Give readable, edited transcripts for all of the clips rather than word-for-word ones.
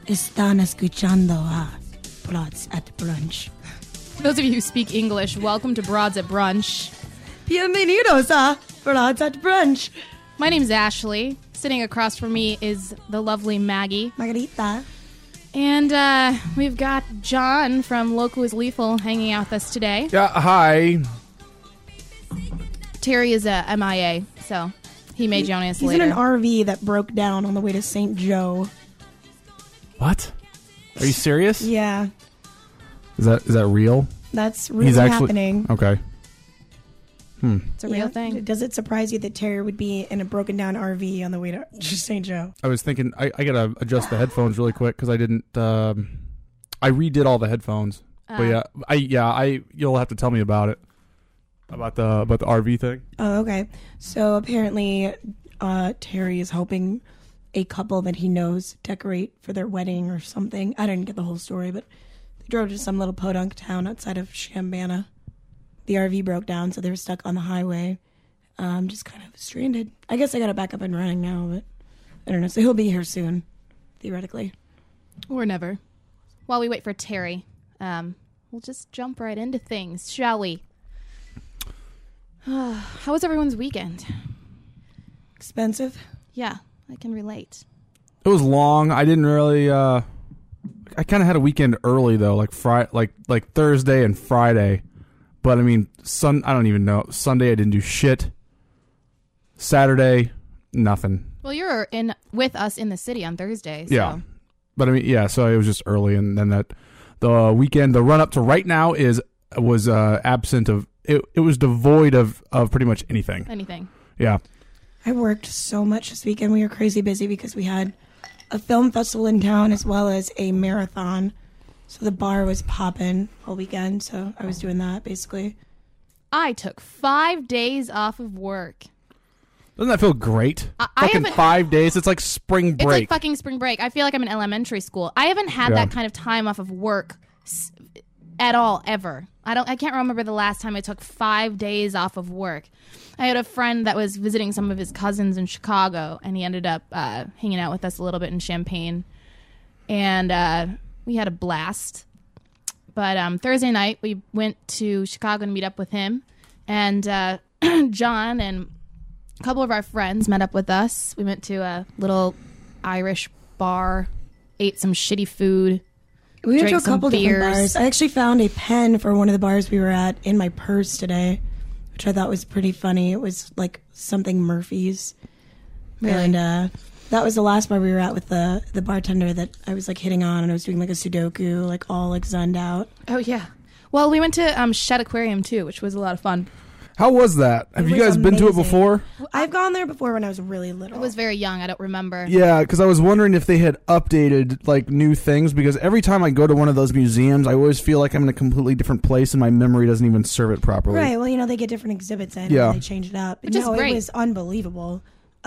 Están escuchando a Broads at Brunch. For those of you who speak English, welcome to Broads at Brunch. Bienvenidos a Broads at Brunch. My name's Ashley. Sitting across from me is the lovely Maggie. Margarita. And we've got John from Local is Lethal hanging out with us today. Yeah, hi. Terry is a MIA, so he may join us He's later. in an RV that broke down on the way to St. Joe. What? Are you serious? Yeah, Is that real? that's really happening. Okay. It's a real thing. Does it surprise you that Terry would be in a broken down RV on the way to St. Joe? I was thinking I gotta adjust the headphones really quick because I didn't. I redid all the headphones. But you'll have to tell me about it. About the RV thing. Oh, okay. So apparently, Terry is helping a couple that he knows decorate for their wedding or something. I didn't get the whole story, but they drove to some little podunk town outside of Chambana. The RV broke down, so they were stuck on the highway, just kind of stranded. I guess I got it back up and running now, but I don't know. So he'll be here soon, theoretically. Or never. While we wait for Terry, we'll just jump right into things, shall we? How was everyone's weekend? Expensive? Yeah, I can relate. It was long. I didn't really. I kind of had a weekend early though, like like Thursday and Friday. But I mean, I don't even know. Sunday I didn't do shit. Saturday, nothing. Well, you're in with us in the city on Thursday. So. Yeah, but I mean, yeah. So it was just early, and then the weekend, the run up to right now was absent of. It was devoid of pretty much anything. Anything. Yeah. I worked so much this weekend. We were crazy busy because we had a film festival in town as well as a marathon. So the bar was popping all weekend. So I was doing that basically. I took 5 days off of work. Doesn't that feel great? I fucking haven't- 5 days. It's like spring break. It's like fucking spring break. I feel like I'm in elementary school. I haven't had that kind of time off of work at all, ever. I can't remember the last time I took 5 days off of work. I had a friend that was visiting some of his cousins in Chicago, and he ended up hanging out with us a little bit in Champaign. And we had a blast. But Thursday night, we went to Chicago to meet up with him. And John and a couple of our friends met up with us. We went to a little Irish bar, ate some shitty food. We went to a Drank some couple different beers. bars. I actually found a pen for one of the bars we were at in my purse today, which I thought was pretty funny. It was like something Murphy's. Really? And that was the last bar we were at with the bartender that I was like hitting on, and I was doing like a Sudoku, like all like zoned out. Oh, yeah. Well, we went to Shed Aquarium, too, which was a lot of fun. How was that? Have you was guys been to it amazing. before? I've gone there before when I was really little. I was very young. I don't remember. Yeah, because I was wondering if they had updated like new things. Because every time I go to one of those museums, I always feel like I'm in a completely different place, and my memory doesn't even serve it properly. Right. Well, you know, they get different exhibits in, Yeah. and they change it up. Which is great. It was unbelievable.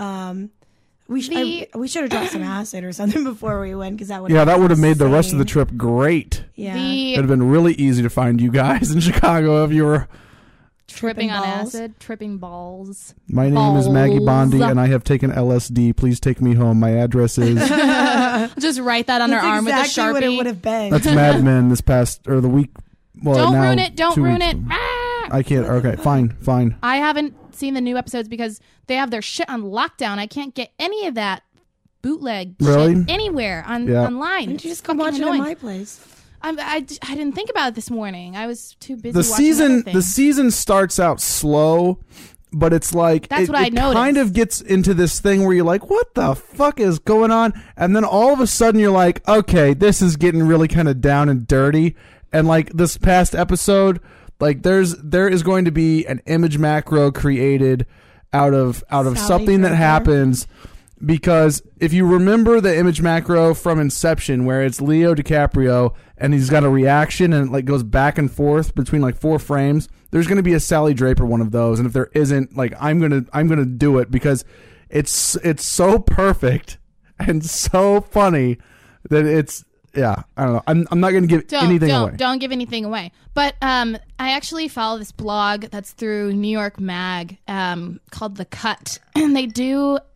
We should have dropped some acid or something before we went, because that would Yeah, that would have made the rest of the insane. trip great. Yeah. It'd have been really easy to find you guys in Chicago if you were. Tripping on balls. acid, tripping balls. My name is Maggie Bondi, Balls. and I have taken LSD. Please take me home. My address is. Just write that on her That's arm exactly with a Sharpie. what it would have been. That's Mad Men this past or the week. Well, Don't now, ruin it. Don't 2 ruin weeks. it. Ah! I can't. Okay, fine. I haven't seen the new episodes because they have their shit on lockdown. I can't get any of that bootleg Really? shit anywhere online. Why don't you just come watch Fucking it at annoying. my place? I didn't think about it this morning. I was too busy The watching other season things. the season starts out slow, but it's like That's what I it noticed. kind of gets into this thing where you're like, what the fuck is going on? And then all of a sudden you're like, okay, this is getting really kind of down and dirty. And like this past episode, like there is going to be an image macro created out of Sally something that Draper. happens. Because if you remember the image macro from Inception, where it's Leo DiCaprio and he's got a reaction and it like goes back and forth between like 4 frames, there's going to be a Sally Draper one of those. And if there isn't, like I'm gonna do it because it's so perfect and so funny that it's I don't know. I'm not going to give anything away. Don't give anything away. But I actually follow this blog that's through New York Mag called The Cut, and they do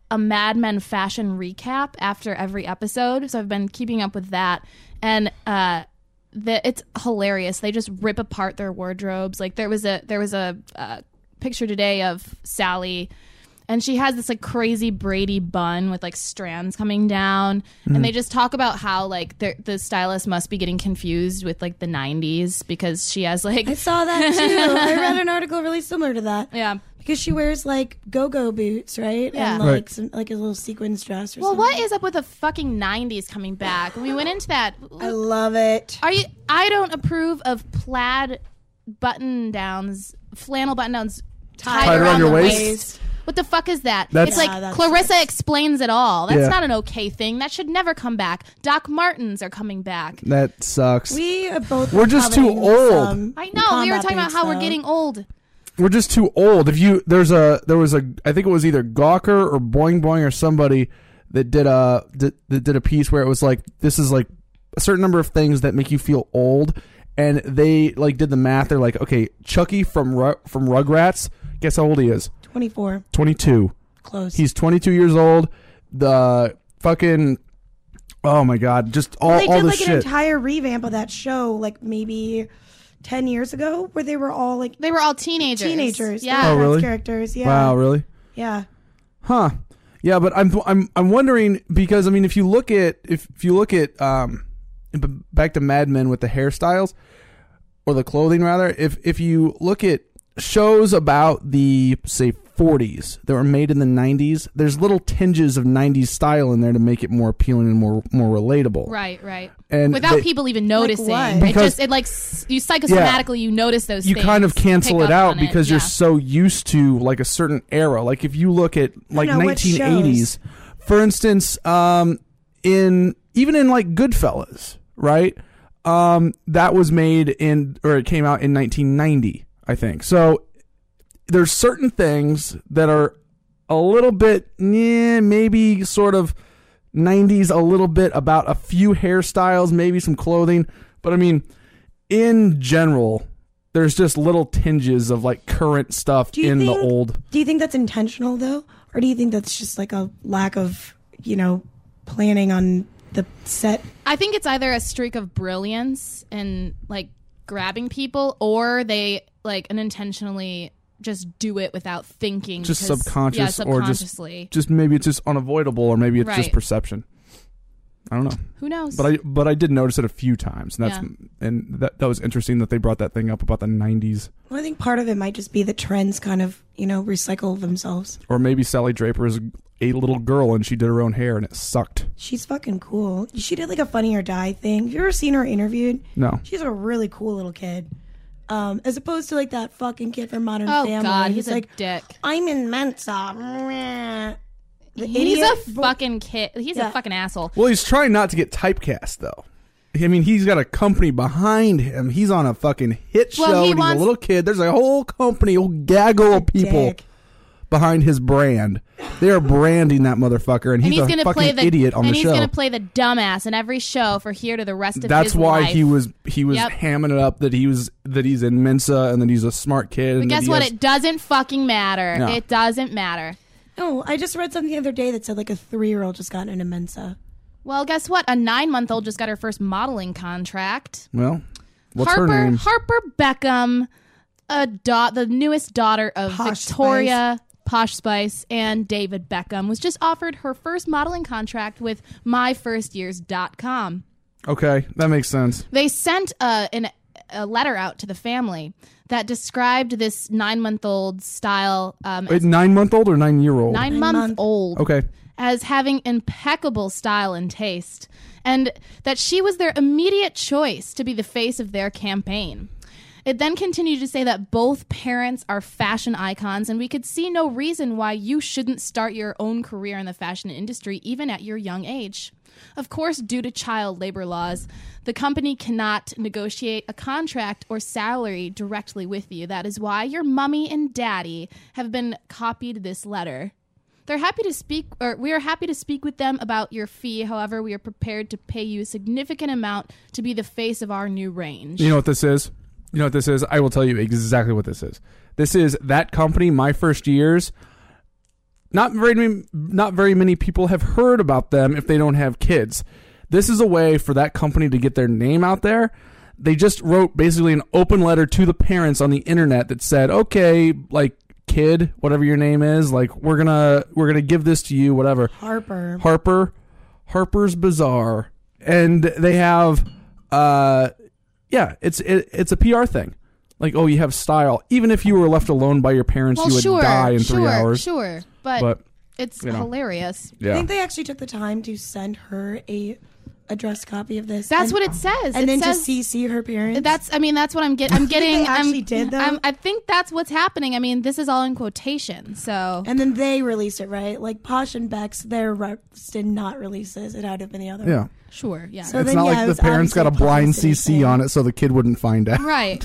a Mad Men fashion recap after every episode, so I've been keeping up with that, and it's hilarious. They just rip apart their wardrobes. Like there was a picture today of Sally, and she has this like crazy Brady bun with like strands coming down, and they just talk about how like the stylist must be getting confused with like the 90s because she has like I saw that too. I read an article really similar to that. yeah. Because she wears like go-go boots, right? Yeah. And like some, like a little sequins dress or Well, something. what is up with the fucking 90s coming back? When we went into that, I love it. I don't approve of plaid button-downs, flannel button-downs tied around your waist. What the fuck is that? That's- It's Yeah, like that's Clarissa gross. explains it all. That's Yeah. not an okay thing. That should never come back. Doc Martens are coming back. That sucks. We both. We're just too coveting old. some I know. We were combat talking about boots, how we're though. getting old. We're just too old. If you there was a I think it was either Gawker or Boing Boing or somebody that did a piece where it was like, this is like a certain number of things that make you feel old, and they like did the math. They're like, okay, Chucky from Rugrats, guess how old he is? 24. 22. Close. He's 22 years old. The fucking, oh my god, just all They did the like shit. an entire revamp of that show, like maybe 10 years ago, where they were all like They were all teenagers. teenagers. Yeah. Oh, really? Characters. Yeah. Wow, really? Yeah. Huh. Yeah, but I'm wondering, because I mean, if you look at back to Mad Men with the hairstyles or the clothing rather, if you look at shows about the say 40s that were made in the 90s, there's little tinges of 90s style in there to make it more appealing and more relatable. Right. And Without people even noticing. what? Because- You psychosomatically you notice those you things. kind of cancel pick it up out on because yeah. you're so used to like a certain era. Like if you look at like know, what 1980s, for instance, in like Goodfellas, right? That was made it came out in 1990, I think. So there's certain things that are a little bit, maybe sort of 90s, a little bit about a few hairstyles, maybe some clothing. But I mean, in general, there's just little tinges of like current stuff in the old. Do you think that's intentional though? Or do you think that's just like a lack of, planning on the set? I think it's either a streak of brilliance and like grabbing people, or they like unintentionally just do it without thinking, Just because- subconscious, or subconsciously. just maybe it's just unavoidable, or maybe it's just Right. perception. I don't know. Who knows? But I did notice it a few times, and that was interesting that they brought that thing up about the 90s. Well, I think part of it might just be the trends kind of, recycle themselves. Or maybe Sally Draper is a little girl and she did her own hair and it sucked. She's fucking cool. She did like a Funny or Die thing. Have you ever seen her interviewed? No. She's a really cool little kid. As opposed to like that fucking kid from Modern oh Family. God, he's like, a dick. I'm in Mensa. The He's idiot a fucking kid. He's Yeah. a fucking asshole. Well, he's trying not to get typecast, though. I mean, he's got a company behind him. He's on a fucking hit show. Well, he and he's wants- a little kid. There's a whole company, a whole gaggle of people dick. behind his brand. They are branding that motherfucker, and And he's a gonna fucking play the idiot on the and he's show. gonna play the dumbass in every show for here to the rest of That's his why life. he was Yep. hamming it up that he's in Mensa and that he's a smart kid. But and that guess he what? has- It doesn't fucking matter. No. It doesn't matter. No, I just read something the other day that said like a 3-year-old just got into Mensa. Well, guess what? A 9-month-old just got her first modeling contract. Well, what's her name? Harper Beckham, the newest daughter of Posh Victoria Posh Spice and David Beckham, was just offered her first modeling contract with MyFirstYears.com. Okay, that makes sense. They sent a letter out to the family that described this 9-month-old style Wait, 9-month-old or 9-year-old? 9-month-old Okay. as having impeccable style and taste, and that she was their immediate choice to be the face of their campaign. It then continued to say that both parents are fashion icons, and we could see no reason why you shouldn't start your own career in the fashion industry even at your young age. Of course, due to child labor laws, the company cannot negotiate a contract or salary directly with you. That is why your mummy and daddy have been copied this letter. They're happy to speak, or we are happy to speak with them about your fee. However, we are prepared to pay you a significant amount to be the face of our new range. You know what this is? I will tell you exactly what this is. This is that company, My First Years, not very many people have heard about them if they don't have kids. This is a way for that company to get their name out there. They just wrote basically an open letter to the parents on the internet that said, okay, like, kid, whatever your name is, like, we're gonna give this to you, whatever. Harper's Bazaar. And they have it's a PR thing. Like, oh, you have style. Even if you were left alone by your parents, you would die in 3 hours. Sure, but it's hilarious. I think they actually took the time to send her a address copy of this. That's what it says. And then just CC her parents. That's what I'm getting. I'm getting. They actually did though. I think that's what's happening. I mean, this is all in quotation. So. And then they released it, right? Like Posh and Bex, their reps did not release this. It had to have been the other. Yeah. One. Sure. Yeah. So it's then, not like the parents got a blind CC on it so the kid wouldn't find out. Right.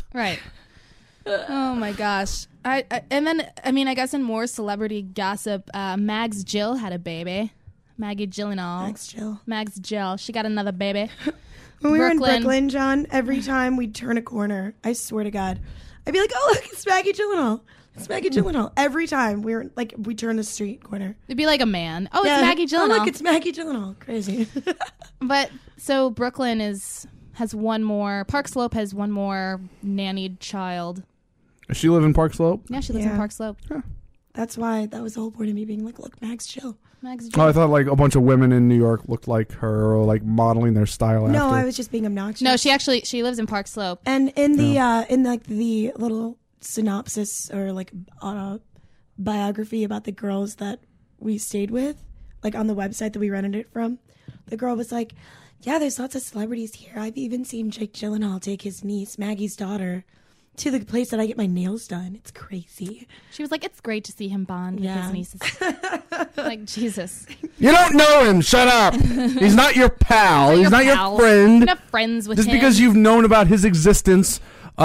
Oh my gosh. And then I guess in more celebrity gossip, Mags Jill had a baby. Maggie Gyllenhaal. Mags Jill. She got another baby. When we were in Brooklyn, John, every time we'd turn a corner, I swear to God, I'd be like, oh, look, it's Maggie Gyllenhaal. It's Maggie Gyllenhaal. Every time we turn the street corner. It'd be like a man. Oh, it's Maggie Gyllenhaal. Oh, look, it's Maggie Gyllenhaal. Crazy. But so Brooklyn has one more. Park Slope has one more nannied child. Does she live in Park Slope? Yeah, she lives in Park Slope. Huh. That's why that was the whole point of me being like, look, Mags Jill. Oh, I thought like a bunch of women in New York looked like her or like modeling their style after. No, I was just being obnoxious. No, she lives in Park Slope. And in the in like the little synopsis or like biography about the girls that we stayed with, like on the website that we rented it from, the girl was like, yeah, there's lots of celebrities here. I've even seen Jake Gyllenhaal take his niece, Maggie's daughter, to the place that I get my nails done. It's crazy. She was like, it's great to see him bond with his nieces. Like, Jesus. You don't know him. Shut up. He's not your pal. He's not your friend. You're not friends with him. Just because you've known about his existence,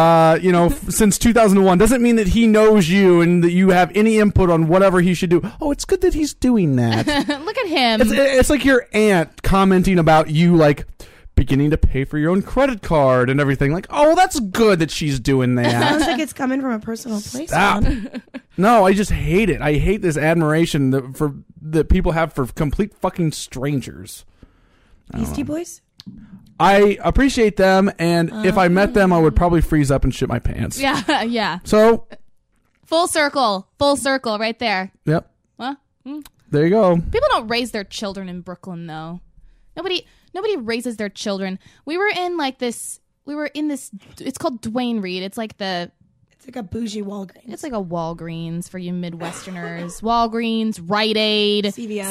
since 2001 doesn't mean that he knows you and that you have any input on whatever he should do. Oh, it's good that he's doing that. Look at him. It's like your aunt commenting about you, like, beginning to pay for your own credit card and everything. Like, oh, that's good that she's doing that. Sounds like it's coming from a personal place. Stop. No, I just hate it. I hate this admiration that people have for complete fucking strangers. Beastie Boys? I appreciate them, and if I met them, I would probably freeze up and shit my pants. Yeah, yeah. So, full circle right there. Yep. What? There you go. People don't raise their children in Brooklyn, though. Nobody raises their children. We were in this. It's called Duane Reade. It's like a bougie Walgreens. It's like a Walgreens for you Midwesterners. Walgreens, Rite Aid,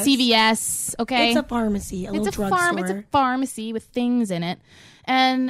CVS. Okay, it's a pharmacy. It's a pharmacy with things in it. And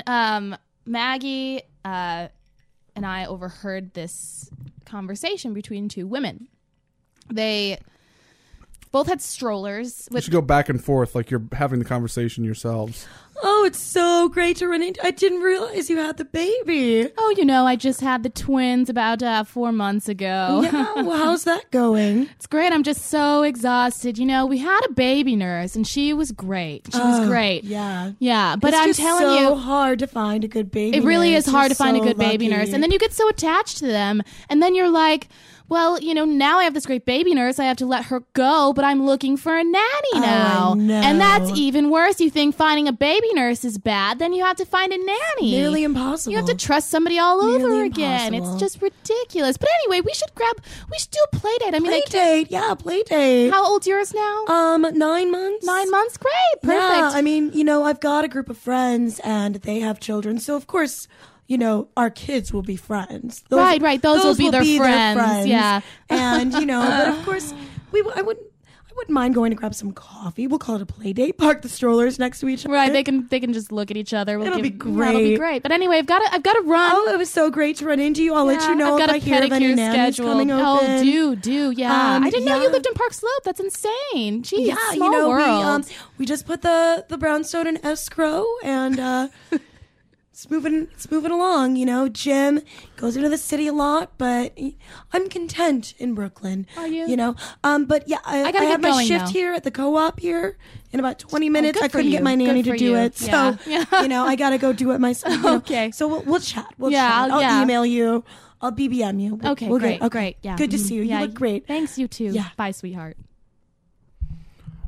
Maggie and I overheard this conversation between two women. They both had strollers. You should go back and forth like you're having the conversation yourselves. Oh, it's so great to run into. I didn't realize you had the baby. Oh, I just had the twins about 4 months ago. Yeah, well, how's that going? It's great. I'm just so exhausted. We had a baby nurse, and she was great. She was great. Yeah. Yeah, but I'm telling you. It's so hard to find a good baby nurse. It really is hard to find a good baby nurse. And then you get so attached to them, and then you're like, well, now I have this great baby nurse. I have to let her go, but I'm looking for a nanny now. I know. And that's even worse. You think finding a baby nurse is bad, then you have to find a nanny. Nearly impossible. You have to trust somebody all over again. Impossible. It's just ridiculous. But anyway, we should do a play date. Play date. How old's yours now? 9 months. 9 months? Great. Perfect. Yeah, I've got a group of friends and they have children. So, of course, our kids will be friends. Right. Those will be their friends. Yeah. And, but of course, I wouldn't mind going to grab some coffee. We'll call it a play date. Park the strollers next to each other. Right. They can just look at each other. It'll be great. That'll be great. But anyway, I've got to run. Oh, it was so great to run into you. I'll let you know if I hear of any nannies coming open. Oh, do. Yeah. I didn't know you lived in Park Slope. That's insane. Jeez, small world. We just put the brownstone in escrow and it's moving along. Jim goes into the city a lot, but I'm content in Brooklyn. Are you? But yeah, I have my shift here at the co-op here in about 20 minutes. I couldn't get my nanny to do it, so I gotta go do it myself. Okay. So we'll chat. I'll email you. I'll BBM you. Okay, great. Yeah. Good to see you. You look great. Thanks, you too. Yeah. Bye, sweetheart.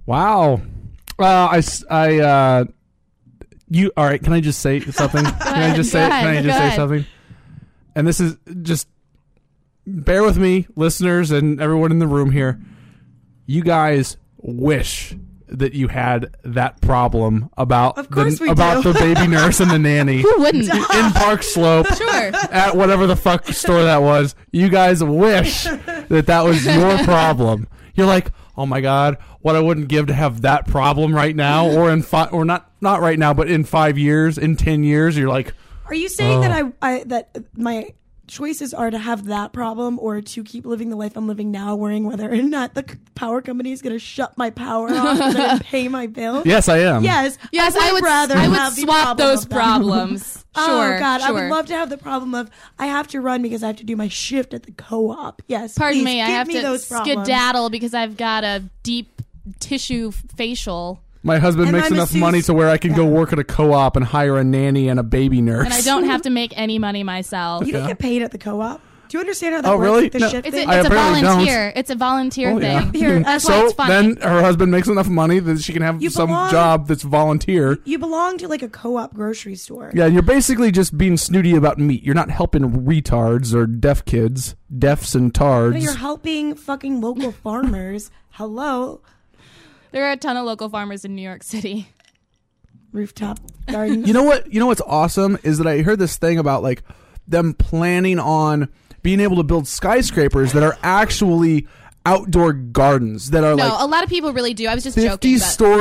Wow. You all right? Can I just say something? Can I just say something? And this is just bear with me, listeners, and everyone in the room here. You guys wish that you had that problem about the baby nurse and the nanny. Who wouldn't? In Park Slope, Sure. At whatever the fuck store that was. You guys wish that was your problem. You're like, oh my god, what I wouldn't give to have that problem right now, or not right now, but in 5 years, in 10 years. You're like, are you saying that that my choices are to have that problem or to keep living the life I'm living now, worrying whether or not the power company is going to shut my power off and pay my bill? Yes, I am. Yes, I would rather swap those problems. Sure. Oh God, sure. I would love to have the problem of I have to run because I have to do my shift at the co-op. Yes, Pardon please, me, I give have me to those problems. skedaddle because I've got a deep tissue facial. My husband And makes my enough masseuse- money to where I can go work at a co-op and hire a nanny and a baby nurse. And I don't have to make any money myself. You don't get paid at the co-op. Do you understand how that works? really? With the No. shift It's thing? a apparently volunteer. It's a volunteer Oh, yeah. thing. Here, That's why So it's fun. then her husband makes enough money that she can have You some belong- job that's volunteer. You belong to like a co-op grocery store. Yeah, you're basically just being snooty about meat. You're not helping retards or deaf kids, deafs and tards. No, you're helping fucking local farmers. Hello, There are a ton of local farmers in New York City. rooftop gardens. You know what? You know what's awesome is that I heard this thing about like them planning on being able to build skyscrapers that are actually outdoor gardens that are No, like a lot of people really do. I was just joking.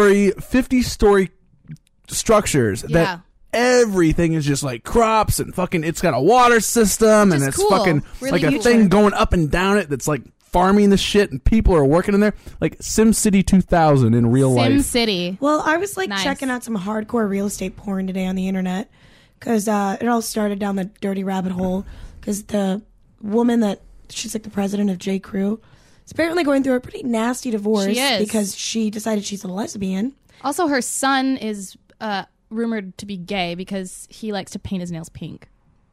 50 story structures Yeah. that everything is just like crops and fucking it's got a water system and is it's cool. fucking Really like a cool. thing going up and down it that's like farming the shit and people are working in there like SimCity 2000 in real Sim life. City. Well, I was like Nice. checking out some hardcore real estate porn today on the internet because it all started down the dirty rabbit hole because the woman she's like the president of J. Crew is apparently going through a pretty nasty divorce She is. because she decided she's a lesbian. Also, her son is rumored to be gay because he likes to paint his nails pink.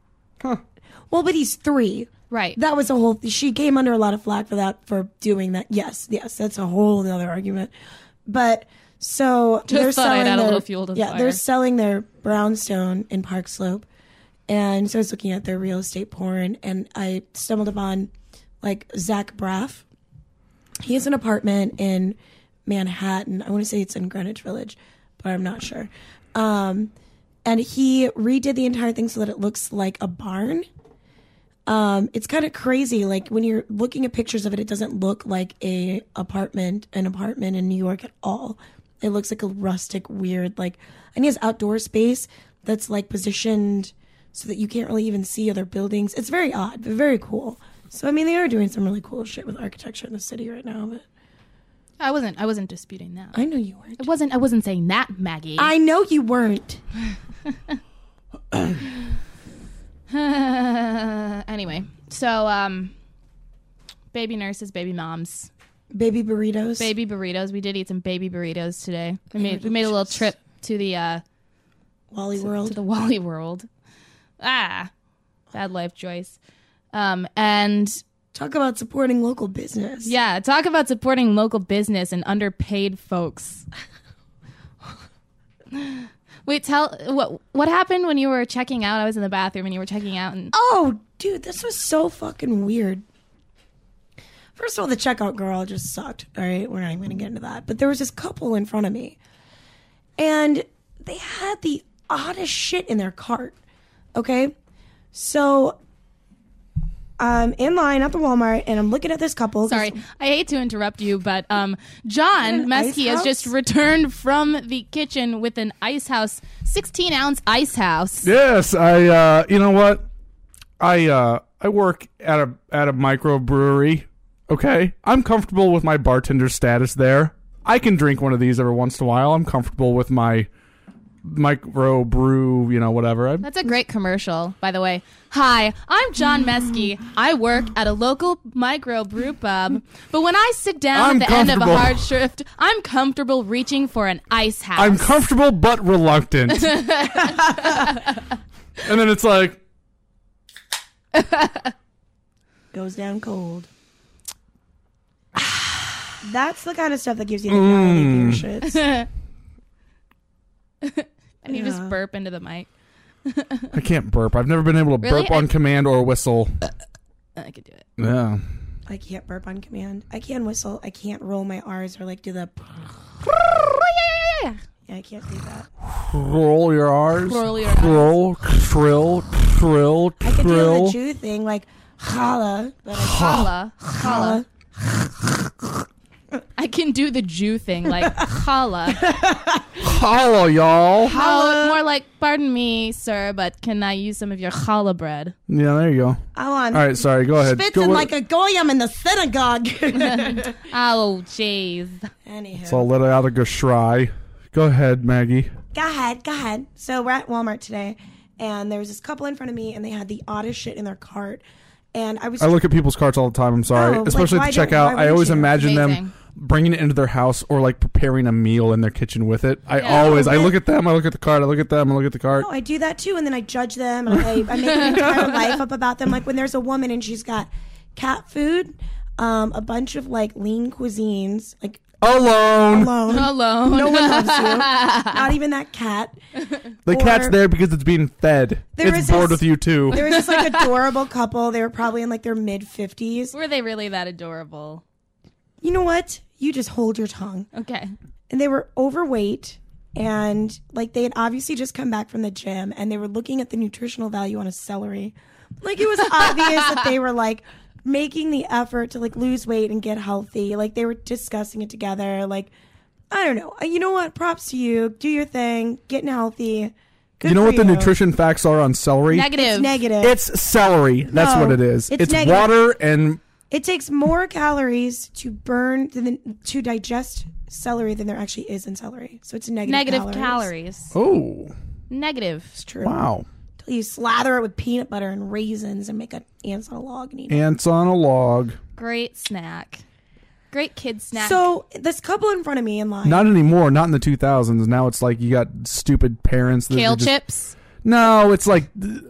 Well, but he's 3. Right. That was a whole. She came under a lot of flack for doing that. Yes, that's a whole other argument. But so they're thought I'd selling add a their little fuel to the fire. they're selling their brownstone in Park Slope, and so I was looking at their real estate porn, and I stumbled upon like Zach Braff. He has an apartment in Manhattan. I want to say it's in Greenwich Village, but I'm not sure. And he redid the entire thing so that it looks like a barn. It's kind of crazy. Like when you're looking at pictures of it, it doesn't look like an apartment in New York at all. It looks like a rustic, weird, and he has outdoor space that's like positioned so that you can't really even see other buildings. It's very odd, but very cool. So I mean, they are doing some really cool shit with architecture in the city right now. But I wasn't disputing that. I know you weren't. I wasn't saying that, Maggie. I know you weren't. Anyway, so baby nurses, baby moms, Baby burritos. baby burritos. We did eat some baby burritos today. We made a little trip to the Wally World. to the Wally World. Bad life, Joyce. And Talk about supporting local business. yeah, talk about supporting local business and underpaid folks. Wait, what happened when you were checking out? I was in the bathroom and you were checking out, and Oh, dude, this was so fucking weird. First of all, the checkout girl just sucked. All right, we're not even going to get into that. But there was this couple in front of me, and they had the oddest shit in their cart. Okay, so I'm in line at the Walmart, and I'm looking at this couple. 'cause- sorry, I hate to interrupt you, but John An ice Mesky has house? just returned from the kitchen with an ice house, 16-ounce ice house. Yes, I you know what? I work at a microbrewery. Okay? I'm comfortable with my bartender status there. I can drink one of these every once in a while. I'm comfortable with my microbrew, whatever. That's a great commercial, by the way. Hi, I'm John Mesky. I work at a local micro brew pub. But when I sit down I'm at the end of a comfortable. hard shift, I'm comfortable reaching for an ice house. I'm comfortable but reluctant. And then it's like, goes down cold. That's the kind of stuff that gives you the gnarly beer shits. And you just burp into the mic. I can't burp. I've never been able to burp on command or whistle. I could do it. Yeah. I can't burp on command. I can whistle. I can't roll my R's or like do the. Yeah, I can't do that. Roll your R's. Roll your R's. Roll, trill, trill, I could do trill. the Jew thing like challah, but Challah. challah. I can do the Jew thing, like challah. Hello, y'all. More like, pardon me, sir, but can I use some of your challah bread? Yeah, there you go. I want. All right, sorry. Go ahead. Spitzing like a goyim in the synagogue. Oh, jeez. Anywho. So I'll let it out of Gashry. Go ahead, Maggie. Go ahead. So we're at Walmart today, and there was this couple in front of me, and they had the oddest shit in their cart. And I look at people's carts all the time. I'm sorry. Oh, especially like, at the checkout. I always imagine them Amazing. bringing it into their house or like preparing a meal in their kitchen with it. I look at them. I look at the cart. I look at them. I look at the cart. No, I do that too, and then I judge them, and I make an entire life up about them. Like when there's a woman and she's got cat food, a bunch of like lean cuisines, like Alone. Alone. No one loves you. Not even that cat. The cat's there because it's being fed. It's bored with you too. There was this like adorable couple. They were probably in like their mid-50s. Were they really that adorable? You know what? You just hold your tongue. Okay. And they were overweight, and like they had obviously just come back from the gym, and they were looking at the nutritional value on a celery. Like it was obvious that they were like making the effort to like lose weight and get healthy. Like they were discussing it together. Like, I don't know. You know what? Props to you. Do your thing. Getting healthy. Good you know for what the nutrition facts are on celery? Negative. It's negative. It's celery. That's No, what it is. it's It's negative. water and It takes more calories to burn to digest celery than there actually is in celery. So it's negative calories. oh, Negative. It's true. wow. You slather it with peanut butter and raisins and make an ants on a log and eat it. Ants on a log. Great snack. Great kid snack. So this couple in front of me in line. Not anymore. Not in the 2000s. Now it's like you got stupid parents. That Kale just, chips. No, it's like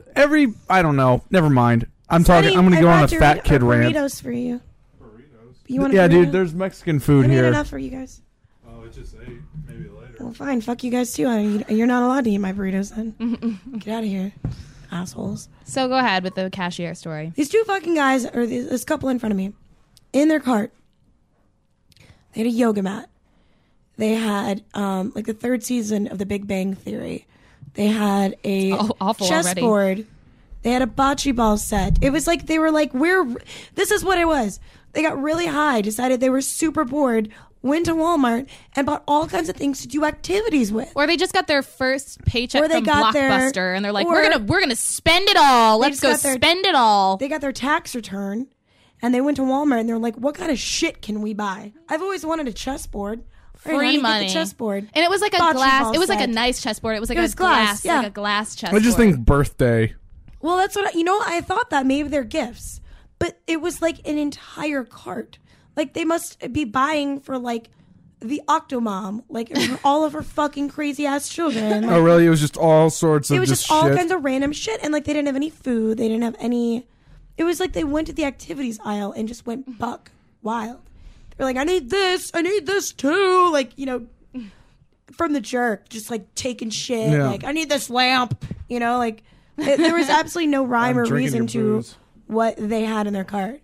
I don't know. Never mind. I'm Sonny, talking. I'm going to go on a brought fat kid rant. burritos for you. You want Yeah, a dude. burrito? There's Mexican food I made here. enough for you guys. Oh, it's just 8. Maybe later. Well, fine. Fuck you guys too. You're not allowed to eat my burritos then. Get out of here, assholes. So go ahead with the cashier story. These two fucking guys, or this couple in front of me, in their cart, they had a yoga mat. They had like the third season of The Big Bang Theory. They had a awful chessboard. They had a bocce ball set. It was like they were like, this is what it was. They got really high, decided they were super bored, went to Walmart and bought all kinds of things to do activities with. Or they just got their first paycheck Or they from got Blockbuster, and they're like, or- we're gonna spend it all. Let's just go got their- spend it all. They got their tax return and they went to Walmart and they're like, what kind of shit can we buy? I've always wanted a chessboard. All right, how do Free you get money. the chessboard. And it was like a Bocce glass. ball It was like a set. nice chessboard. It was like It a was glass, yeah. like a glass chessboard. I just think birthday. Well, that's what I thought that maybe they're gifts, but it was like an entire cart. Like they must be buying for like the Octomom, like for all of her fucking crazy ass children. Like, Oh, really? It was just all sorts of it was just all shit. kinds of random shit, and like they didn't have any food. They didn't have any. It was like they went to the activities aisle and just went buck wild. They're like, I need this too. Like, you know, from The Jerk, just like taking shit. Yeah. Like, I need this lamp. You know, like there was absolutely no rhyme I'm or drinking reason your to booze. what they had in their cart.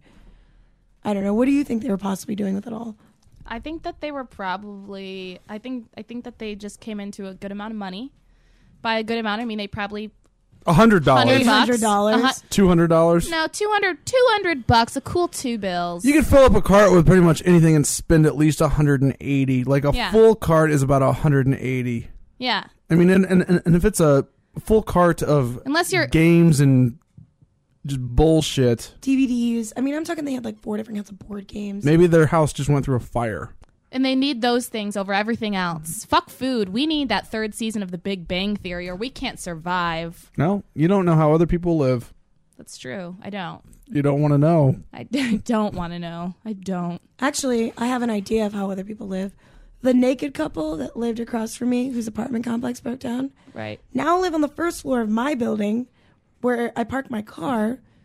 I don't know. What do you think they were possibly doing with it all? I think that they were probably. I think that they just came into a good amount of money. By a good amount, I mean they probably $100. $100. $800. $200. no $200 a cool 2 bills. You could fill up a cart with pretty much anything and spend at least 180. Like a Yeah. full cart is about 180. Yeah, I mean, and if it's a full cart of unless you're games and just bullshit, DVDs. I mean, I'm talking they had like 4 different kinds of board games. maybe their house just went through a fire. and they need those things over everything else. Fuck food. We need that third season of The Big Bang Theory, or we can't survive. No, you don't know how other people live. That's true. I don't. You don't want to know. I don't want to know. I don't. Actually, I have an idea of how other people live. The naked couple that lived across from me, whose apartment complex broke down, Right. now live on the first floor of my building where I park my car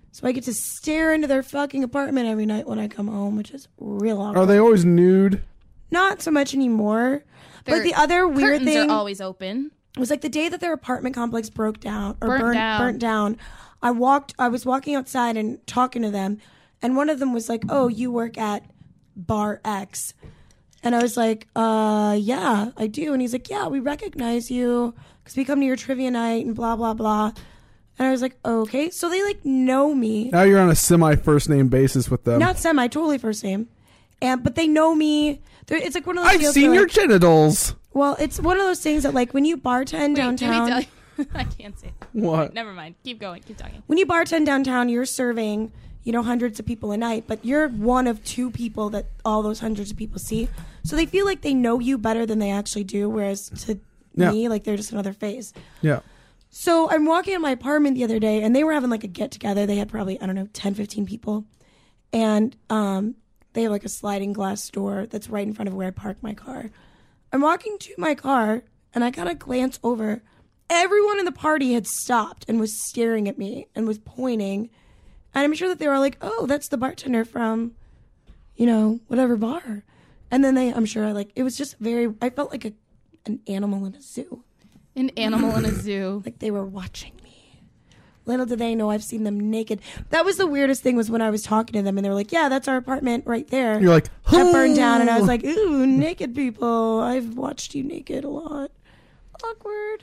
So I get to stare into their fucking apartment every night when I come home, which is real awkward. Are they always nude? Not so much anymore. But the other weird curtains thing are always open. was like the day that their apartment complex broke down or Burnt down. I was walking outside and talking to them, and one of them was like, "Oh, you work at Bar X." And I was like, yeah, I do. And he's like, yeah, we recognize you because we come to your trivia night and blah, blah, blah. And I was like, okay. So they like know me. Now you're on a semi first name basis with them. Not semi, totally first name. But they know me. It's like one of those I've deals seen where, your like, genitals. well, it's one of those things that like when you bartend Wait, downtown. let me tell you. I can't say it. What? Never mind. Keep going. Keep talking. When you bartend downtown, you're serving, hundreds of people a night, but you're one of two people that all those hundreds of people see. So they feel like they know you better than they actually do, whereas to me, like they're just another face. Yeah. So I'm walking in my apartment the other day, and they were having like a get together. They had probably, 10, 15 people. And they have like a sliding glass door that's right in front of where I park my car. I'm walking to my car, and I kind of glance over. Everyone in the party had stopped and was staring at me and was pointing. And I'm sure that they were like, oh, that's the bartender from, whatever bar. And then it was just I felt like an animal in a zoo. An animal in a zoo. Like they were watching me. Little did they know I've seen them naked. That was the weirdest thing was when I was talking to them and they were like, yeah, that's our apartment right there. You're like, that burned down. And I was like, ooh, naked people. I've watched you naked a lot. Awkward.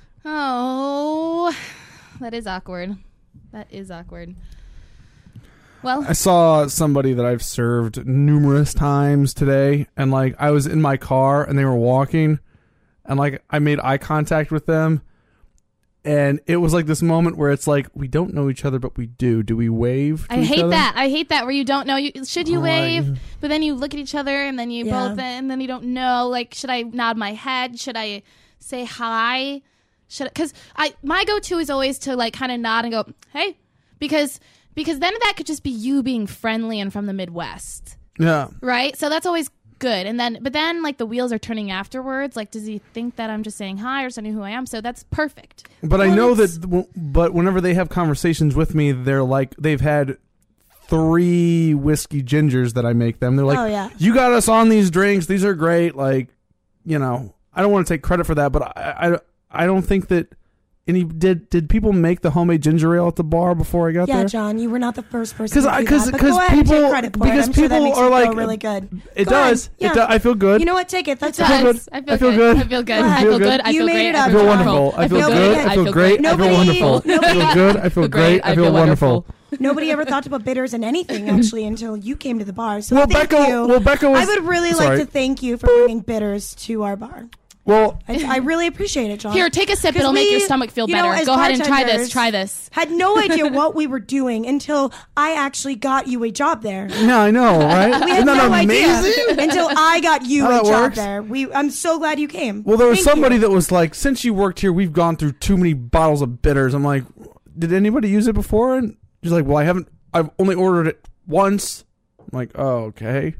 Oh, that is awkward. That is awkward. Well, I saw somebody that I've served numerous times today, and like I was in my car and they were walking, and like I made eye contact with them, and it was like this moment where it's like we don't know each other, but we do. Do we wave? To I each hate other? that. I hate that where you don't know. Should you Oh, wave? But then you look at each other, and then you Yeah. both, and then you don't know. Like, should I nod my head? Should I say hi? Because my go-to is always to like kind of nod and go, hey, because then that could just be you being friendly and from the Midwest, Yeah. right? So that's always good. But then like the wheels are turning afterwards. Like, does he think that I'm just saying hi or just knowing who I am? So that's perfect. But I know that. But whenever they have conversations with me, they're like they've had 3 whiskey gingers that I make them. They're like, Oh, yeah. you got us on these drinks. These are great. Like, I don't want to take credit for that, but I don't think that any did people make the homemade ginger ale at the bar before I got Yeah, there? John, you were not the first person to do Because that. But go ahead and people take credit for it. because I'm sure that people makes are you like feel really good. It Go does. ahead. Yeah. It does. I feel good. You know what? Take it. That's It fine. does. I feel good. I feel good. I feel good. I You feel made great. it I up. I feel feel Nobody- wonderful. I feel nobody- good. I feel great. I feel nobody- wonderful. I nobody- feel good. I feel great. I feel wonderful. Nobody ever thought to put bitters in anything, actually, until you came to the bar. So Well, thank Becca- you. well, Becca was- I would really sorry. like to thank you for bringing bitters to our bar. Well, I really appreciate it, John. Here, take a sip. 'Cause It'll make your we, stomach feel you know, better. as Go ahead and try bartenders, this. Try this. Had no idea what we were doing until I actually got you a job there. yeah, I know, right? We had Isn't that no amazing? idea until I got you How a that job works? there. I'm so glad you came. Well, there was Thank somebody you. that was like, since you worked here, we've gone through too many bottles of bitters. I'm like, did anybody use it before? And she's like, well, I've only ordered it once. I'm like, oh, okay.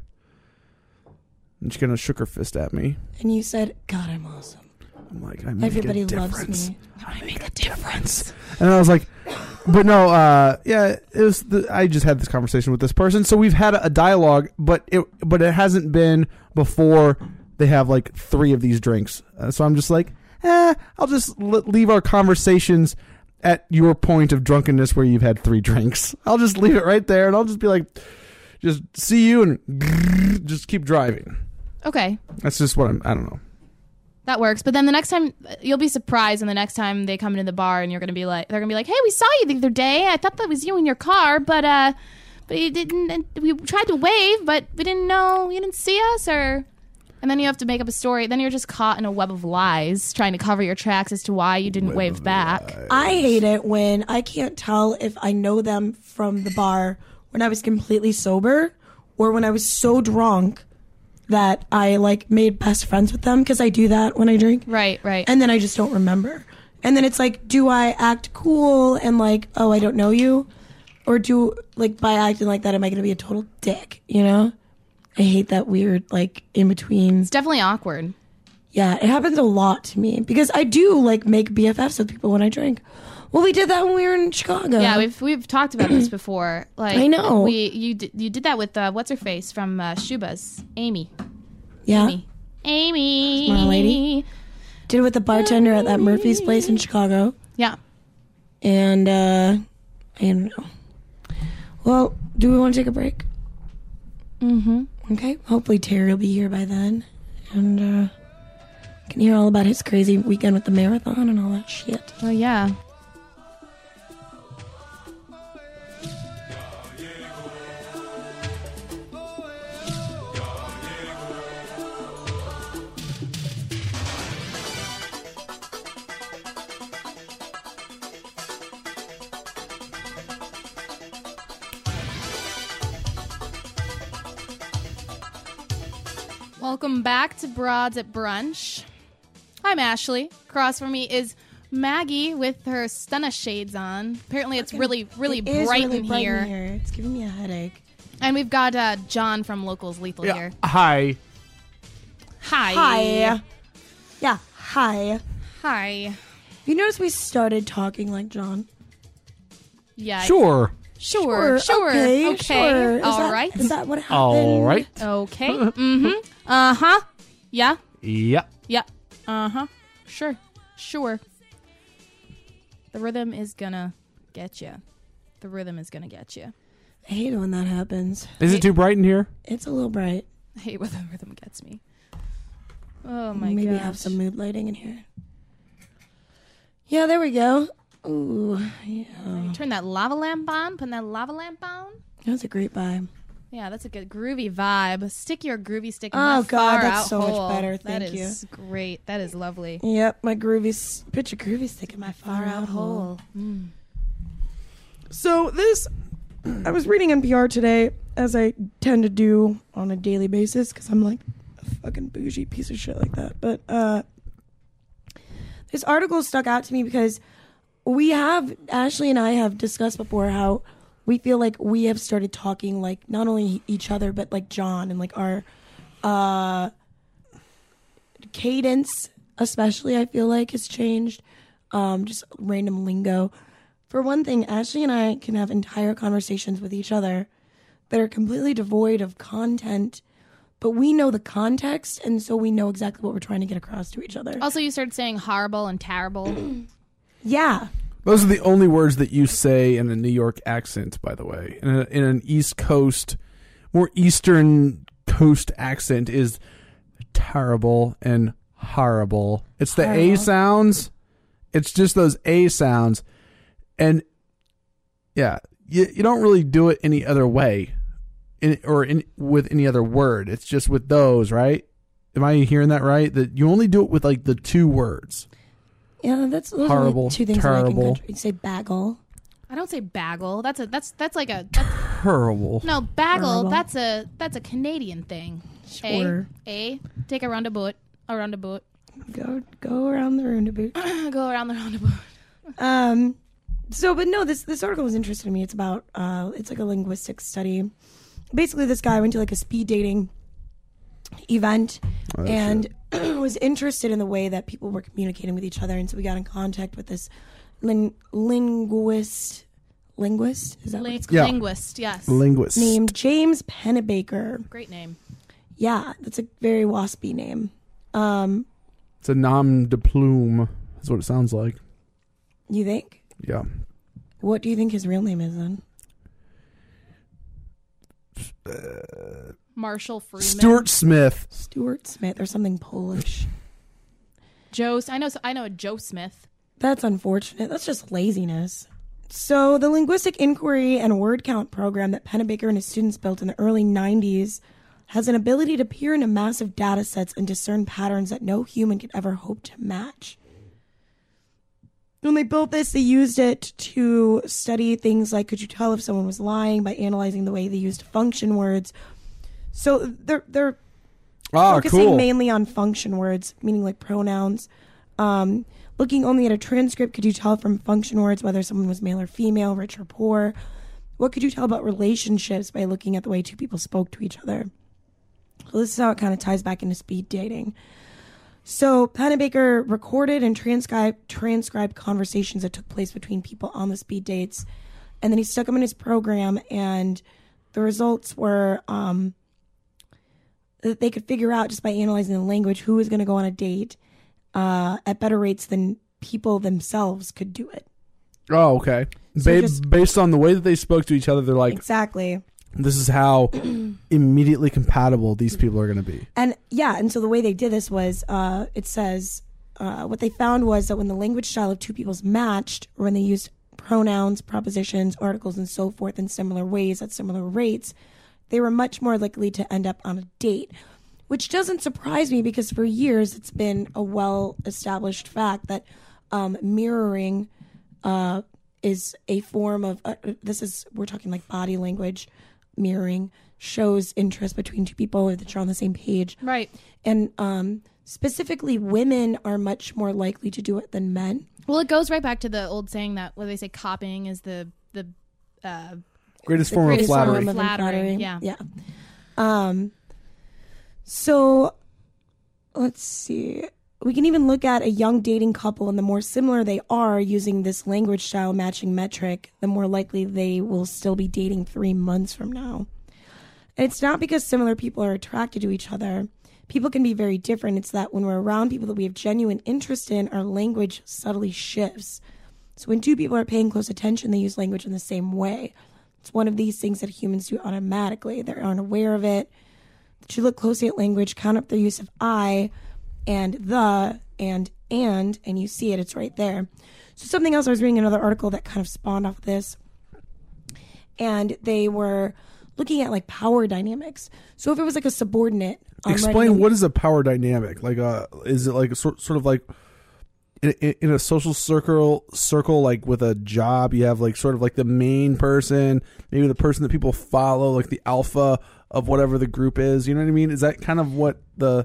And she kind of shook her fist at me. And you said, God, I'm awesome. I'm like, I make Everybody a loves difference. me. I make a difference. And I was like, but no, yeah, it was. I just had this conversation with this person, so we've had a dialogue, but it hasn't been before they have like 3 of these drinks. So I'm just like, I'll just leave our conversations at your point of drunkenness where you've had 3 drinks. I'll just leave it right there, and I'll just be like, just see you and just keep driving. Okay. That's just what I don't know. That works. But then the next time you'll be surprised, and the next time they come into the bar, and they're gonna be like, hey, we saw you the other day. I thought that was you in your car, but you didn't. And we tried to wave, but we didn't know you didn't see us, or. And then you have to make up a story. Then you're just caught in a web of lies, trying to cover your tracks as to why you didn't wave back. I hate it when I can't tell if I know them from the bar when I was completely sober or when I was so drunk that I like made best friends with them, because I do that when I drink. Right. And then I just don't remember. And then it's like, do I act cool and like, oh, I don't know you? Or do, like, by acting like that, am I going to be a total dick, I hate that weird, like, in-between. It's definitely awkward. Yeah, it happens a lot to me because I do like make BFFs with people when I drink. Well, we did that when we were in Chicago. Yeah, we've talked about this before. Like I know. you did that with what's her face from Shuba's Amy. Yeah. Amy. Smart lady. Did it with the bartender at that Murphy's place in Chicago. Yeah. And I don't know. Well, do we want to take a break? Mm-hmm. Okay. Hopefully Terry will be here by then. And can hear all about his crazy weekend with the marathon and all that shit. Oh yeah. Welcome back to Broads at Brunch. I'm Ashley. Across from me is Maggie with her stunna shades on. Apparently it's really It is bright, really in bright here. in here. It's giving me a headache. And we've got John from Locals Lethal here. Hi. Hi. Hi. Yeah, hi. Hi. You notice we started talking like John? Yeah. Sure. Sure. Okay, sure. Is All that- right. Is that what happened? All right. Okay. Mm-hmm. Uh-huh. Yeah. Yep. Yeah. Uh-huh. Sure. The rhythm is gonna get you. The rhythm is gonna get you. I hate it when that happens. Is it too bright in here? It's a little bright. I hate when the rhythm gets me. Oh my god. Maybe have some mood lighting in here. Yeah, there we go. Ooh, yeah. Turn that lava lamp on. Putting that lava lamp on. That was a great vibe. Yeah, that's a good groovy vibe. Stick your groovy stick in Oh, that God, far that's out so much hole. better. That Thank is great. That is lovely. Yep, my put your groovy stick in my far out hole. So I was reading NPR today, as I tend to do on a daily basis, because I'm like a fucking bougie piece of shit like that. But this article stuck out to me because Ashley and I have discussed before how we feel like we have started talking like not only each other, but like John, and like our cadence, especially, I feel like has changed. Just random lingo. For one thing, Ashley and I can have entire conversations with each other that are completely devoid of content, but we know the context, and so we know exactly what we're trying to get across to each other. Also, you started saying horrible and terrible. Yeah. Those are the only words that you say in a New York accent, by the way. In an East Coast, more Eastern Coast accent is terrible and horrible. It's the A sounds. It's just those A sounds. And yeah, you don't really do it any other way with any other word. It's just with those, right? Am I hearing that right? That you only do it with like the two words. Yeah, those horrible, are the two things terrible. I like in country. You say bagel. I don't say bagel. That's like a Terrible. no bagel. Terrible. That's a Canadian thing. Sure. Take a roundabout. A roundabout. Go around the roundabout. Go around the roundabout. But no, this article was interesting to me. It's about it's like a linguistic study. Basically, this guy went to like a speed dating event and was interested in the way that people were communicating with each other, and so we got in contact with this linguist. Is that what it's called? Yeah. Linguist, yes. Linguist. Named James Pennebaker. Great name. Yeah, that's a very waspy name. It's a nom de plume. That's what it sounds like. You think? Yeah. What do you think his real name is then? Marshall Freeman. Stuart Smith. Stuart Smith or something Polish. Joe. I know a Joe Smith. That's unfortunate. That's just laziness. So the linguistic inquiry and word count program that Pennebaker and his students built in the early 90s has an ability to peer into massive data sets and discern patterns that no human could ever hope to match. When they built this, they used it to study things like, could you tell if someone was lying by analyzing the way they used function words? So they're focusing mainly on function words, meaning like pronouns. Looking only at a transcript, could you tell from function words whether someone was male or female, rich or poor? What could you tell about relationships by looking at the way two people spoke to each other? So this is how it kind of ties back into speed dating. So Pennebaker recorded and transcribed conversations that took place between people on the speed dates, and then he stuck them in his program, and the results were that they could figure out just by analyzing the language who was going to go on a date at better rates than people themselves could do it. Oh, okay. So Based on the way that they spoke to each other, they're like, exactly. This is how immediately compatible these people are going to be. And yeah, and so the way they did this was, it says, what they found was that when the language style of two peoples matched, or when they used pronouns, prepositions, articles, and so forth in similar ways at similar rates, they were much more likely to end up on a date. Which doesn't surprise me because for years it's been a well-established fact that mirroring is a form of, we're talking like body language. Mirroring shows interest between two people that are on the same page. Right. And specifically, women are much more likely to do it than men. Well, it goes right back to the old saying that what they say copying is the greatest form of flattery. Flattery. Yeah. Yeah. So let's see. We can even look at a young dating couple, and the more similar they are using this language style matching metric, the more likely they will still be dating 3 months from now. And it's not because similar people are attracted to each other. People can be very different. It's that when we're around people that we have genuine interest in, our language subtly shifts. So when two people are paying close attention, they use language in the same way. It's one of these things that humans do automatically. They aren't aware of it. But you look closely at language, count up their use of I, and the, and you see it, it's right there. So something else, I was reading another article that kind of spawned off this, and they were looking at like power dynamics. So if it was like a subordinate, explain what is a power dynamic? Like, is it like a sort of like in a social circle, like with a job, you have like sort of like the main person, maybe the person that people follow, like the alpha of whatever the group is. You know what I mean? Is that kind of what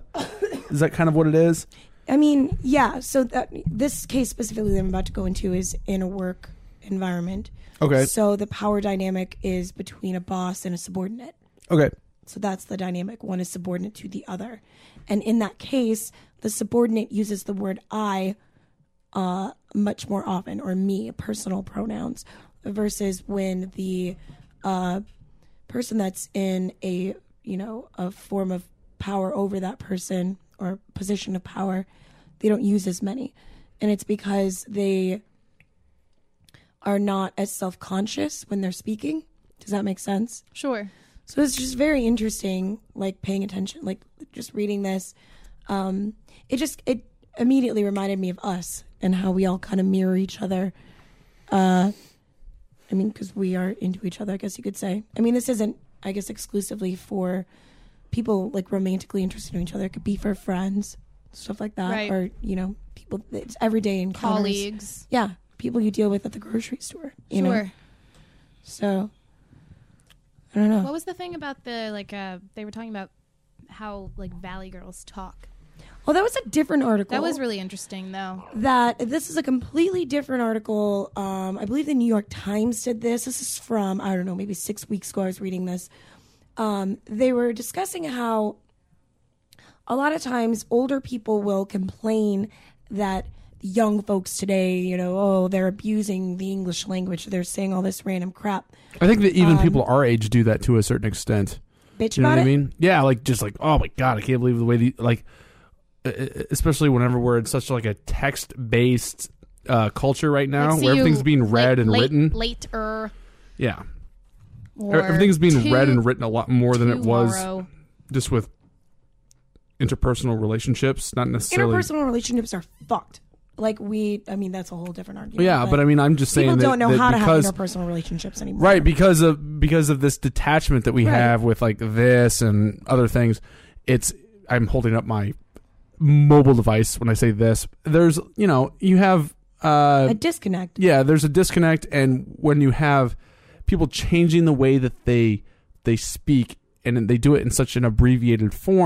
it is? I mean, yeah. So this case specifically that I'm about to go into is in a work environment. Okay. So the power dynamic is between a boss and a subordinate. Okay. So that's the dynamic. One is subordinate to the other. And in that case, the subordinate uses the word I much more often, or me, personal pronouns, versus when the person that's in a form of power over that person or position of power, they don't use as many. And it's because they are not as self-conscious when they're speaking. Does that make sense? Sure. So it's just very interesting, like paying attention, like just reading this. It immediately reminded me of us and how we all kind of mirror each other. I mean, because we are into each other, I guess you could say. I mean, this isn't, I guess, exclusively for people like romantically interested in each other. It could be for friends, stuff like that, right. Or people. It's everyday encounters. Colleagues. Yeah, people you deal with at the grocery store. You know? So I don't know. What was the thing about the they were talking about how like Valley girls talk? Well, that was a different article. That was really interesting, though. This is a completely different article. I believe the New York Times did this. This is from, I don't know, maybe 6 weeks ago I was reading this. They were discussing how a lot of times older people will complain that young folks today, they're abusing the English language. They're saying all this random crap. I think that even people our age do that to a certain extent. Bitch you know about what it? I mean? Yeah, like just like, oh my God, I can't believe the way especially whenever we're in such like a text-based culture right now, where everything's being read and written. Later. Yeah. Or everything's being read and written a lot more than it was tomorrow. just with interpersonal relationships, not necessarily. Interpersonal relationships are fucked. Like that's a whole different argument. Yeah, but I mean, I'm just saying people don't know that how to have because, interpersonal relationships anymore. right? Because of this detachment that we have with like this and other things. I'm holding up my mobile device when I say this. There's you have a disconnect. Yeah, there's a disconnect, and when you have people changing the way that they speak and they do it in such an abbreviated form,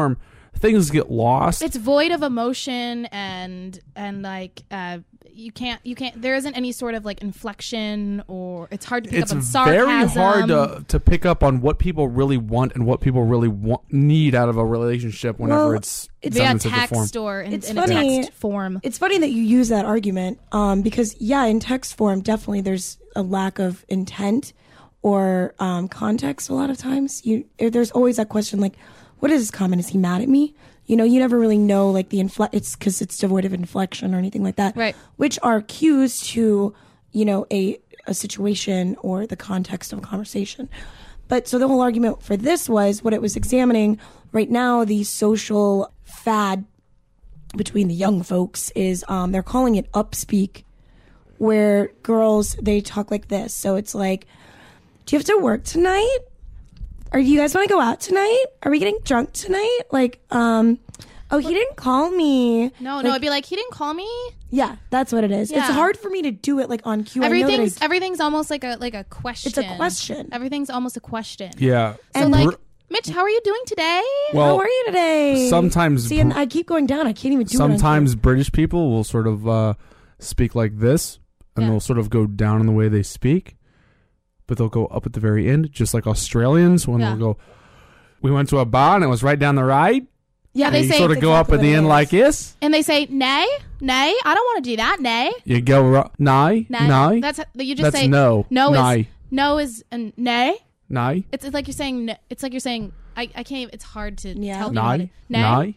things get lost. It's void of emotion and like you can't there isn't any sort of like inflection, or it's hard to pick up on sarcasm. It's very hard to pick up on what people really want and what people really need out of a relationship whenever it's via done in such a form. text or in a funny, text form. It's funny that you use that argument because in text form definitely there's a lack of intent or context a lot of times. There's always that question like, what is this comment? Is he mad at me? You never really know, like, it's because it's devoid of inflection or anything like that. Right. Which are cues to, a situation or the context of a conversation. But so the whole argument for this was what it was examining right now, the social fad between the young folks is they're calling it upspeak, where girls, they talk like this. So it's like, do you have to work tonight? Or do you guys want to go out tonight? Are we getting drunk tonight? Like, oh, he didn't call me. No, it'd be like, he didn't call me. Yeah, that's what it is. Yeah. It's hard for me to do it like on cue. Everything's almost like a question. It's a question. Everything's almost a question. Yeah. So like, Mitch, how are you doing today? Well, how are you today? Sometimes, see, and I keep going down. I can't even do it. Sometimes British people will sort of speak like this, and they'll sort of go down in the way they speak, but they'll go up at the very end, just like Australians when they'll go, we went to a bar and it was right down the right. Yeah, they say sort of go up at the end like this. And they say, nay, I don't want to do that, nay. You go, nay. That's you just That's say no. No nay. is nay. Nay. It's like you're saying. It's like you're saying. I can't. It's hard to tell. Nay. Nay.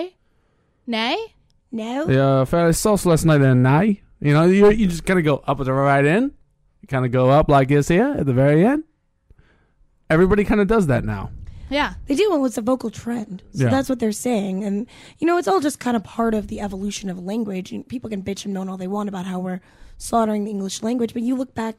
No. Yeah, fairly sauce last night and nay. You just kind of go up at the right end. You kind of go up like this here at the very end. Everybody kind of does that now. Yeah. They do. Well, it's a vocal trend. So that's what they're saying. And, it's all just kind of part of the evolution of language. And people can bitch and moan all they want about how we're slaughtering the English language. But you look back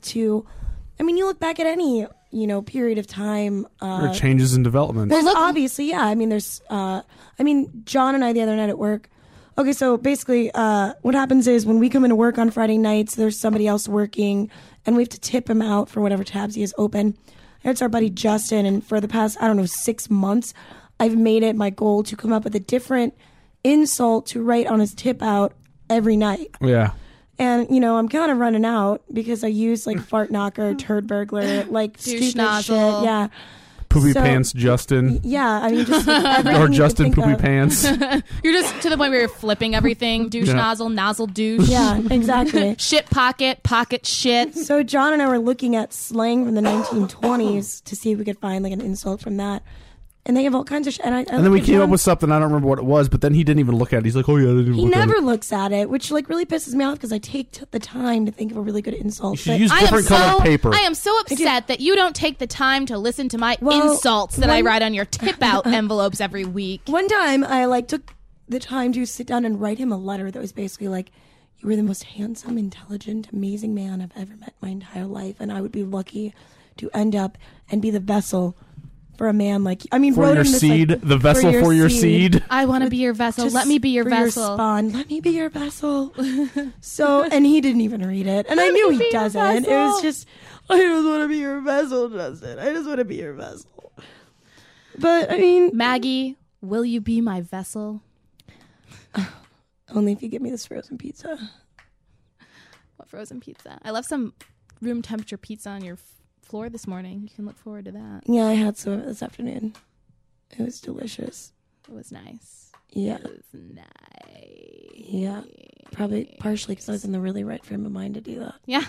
at any, period of time. There are changes in development. Well, obviously, yeah. There's, John and I the other night at work. Okay, so basically, what happens is when we come into work on Friday nights, there's somebody else working, and we have to tip him out for whatever tabs he has open. And it's our buddy Justin, and for the past, 6 months, I've made it my goal to come up with a different insult to write on his tip out every night. Yeah. And, I'm kind of running out because I use, like, fart knocker, turd burglar, like, douche stupid nozzle. shit. Yeah. Poopy pants Justin. Yeah, just everything or Justin Poopy of. Pants. You're just to the point where you're flipping everything. Douche nozzle douche. Yeah, exactly. Shit pocket shit. So John and I were looking at slang from the 1920s to see if we could find like an insult from that. And they have all kinds of shit. And then we came up with something, I don't remember what it was, but then he didn't even look at it. He's like, oh yeah, I didn't he look never at it. looks at it, which like really pisses me off because I take the time to think of a really good insult. You should use different colored paper. I am so upset that you don't take the time to listen to my insults that I write on your tip out envelopes every week. One time I took the time to sit down and write him a letter that was basically like, you were the most handsome, intelligent, amazing man I've ever met in my entire life, and I would be lucky to end up and be the vessel for a man like you. For your seed, the vessel for your seed. I want to be your vessel. Let me be your vessel. Your spawn. Let me be your vessel. So, and he didn't even read it, and I knew he doesn't. It was just, I just want to be your vessel, Justin. I just want to be your vessel. But Maggie, will you be my vessel? Only if you give me this frozen pizza. What frozen pizza? I left some room temperature pizza on your floor this morning. You can look forward to that. Yeah, I had some of it this afternoon. It was delicious. It was nice. Yeah. It was nice. Yeah. Probably partially because I was in the really right frame of mind to do that. Yeah.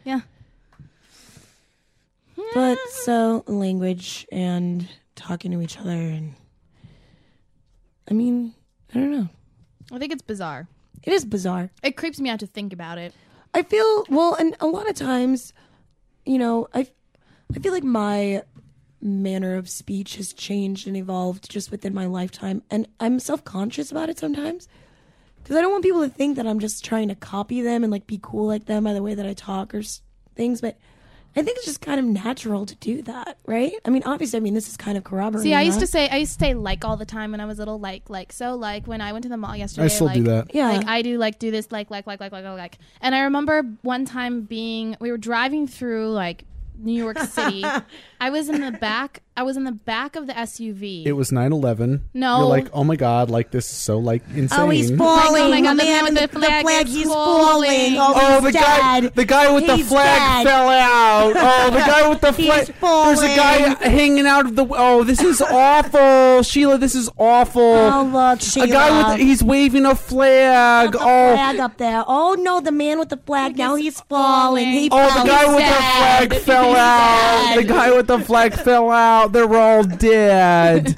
But so language and talking to each other and I don't know. I think it's bizarre. It is bizarre. It creeps me out to think about it. I feel, and a lot of times, I feel like my manner of speech has changed and evolved just within my lifetime. And I'm self-conscious about it sometimes. Because I don't want people to think that I'm just trying to copy them and like be cool like them by the way that I talk or things. But I think it's just kind of natural to do that, right? Obviously, this is kind of corroborating. See, I used to say like all the time when I was little, like when I went to the mall yesterday. I still do that. Yeah. Like I do this like. And I remember one time we were driving through like New York City. I was in the back I was in the back of the SUV. It was 9/11. No. You're like, oh my god, like this is so like insane. Oh, he's falling. Oh my God, the the man man with the flag is he's falling. falling. Oh, he's the dead. guy with the He's flag dead. fell out. Oh, the guy with the flag. He's falling. There's a guy hanging out of the. Oh, this is awful, Sheila. This is awful. Oh, look, Sheila. A guy with he's waving a flag. The Oh, flag up there. Oh no, the man with the flag. Now he's falling. He oh, fell. the guy with the dead. flag fell out. The guy with the flag fell out. They're all dead.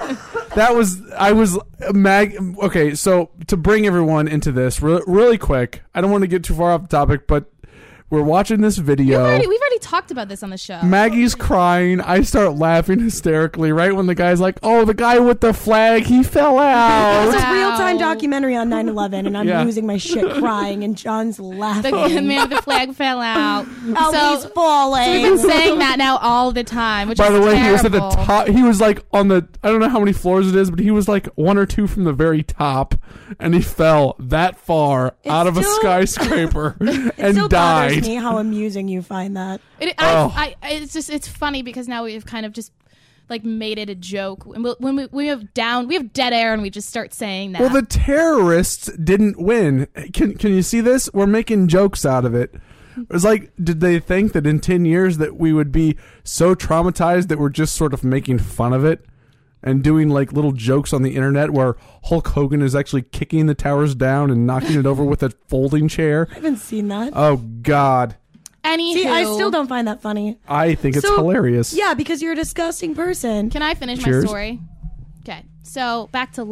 Okay, so to bring everyone into this really quick, I don't want to get too far off the topic, but we're watching this video. We've already talked about this on the show. Maggie's crying. I start laughing hysterically right when the guy's like, oh, the guy with the flag, he fell out. It's a Wow. real-time documentary on 9/11, and I'm Yeah. losing my shit crying, and John's laughing. The man with the flag fell out. Oh, so he's falling. we've been saying that now all the time, which By is the way, terrible. he was at the top. He was like on the, I don't know how many floors it is, but he was like 1 or 2 from the very top, and he fell that far out of a still- skyscraper It and still bothers died. me how amusing you find that. It's funny because now we've kind of just like made it a joke. And we have dead air, and we just start saying that. Well, the terrorists didn't win. Can you see this? We're making jokes out of it. It's like, did they think that in 10 years that we would be so traumatized that we're just sort of making fun of it and doing like little jokes on the internet where Hulk Hogan is actually kicking the towers down and knocking it over with a folding chair? I haven't seen that. Oh, God. Anywho, See, I still don't find that funny. I think it's So, hilarious. Yeah, because you're a disgusting person. Can I finish Cheers. my story? Okay, so back to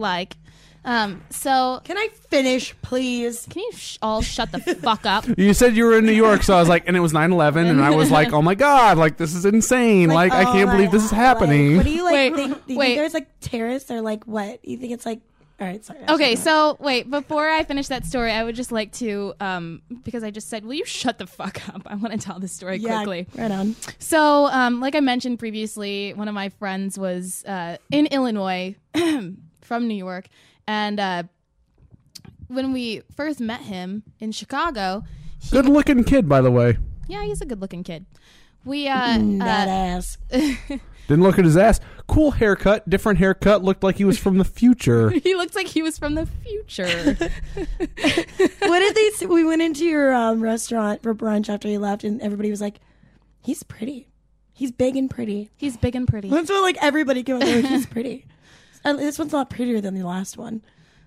so Can I finish, please? can you all shut the fuck up? You said you were in New York, so I was like, and it was 9/11, and I was like, oh my God, like, this is insane. Like, I can't believe this is happening. What do you like? Wait, think, do you wait. think there's like terrorists or like what? You think it's like? All right, sorry. Okay, so wait, before I finish that story, I would just like to, because I just said, will you shut the fuck up? I want to tell this story quickly. Right on. So, like I mentioned previously, one of my friends was in Illinois from New York, and when we first met him in Chicago, Good looking kid, by the way. yeah, he's a good-looking kid. We That ass. Didn't look at his ass. Cool haircut, different haircut. Looked like he was from the future. he looks like he was from the future. What did they say? We went into your restaurant for brunch after you left, and everybody was like, "He's pretty. He's big and pretty." He's big and pretty. That's what like everybody came out there. He's pretty. This one's a lot prettier than the last one.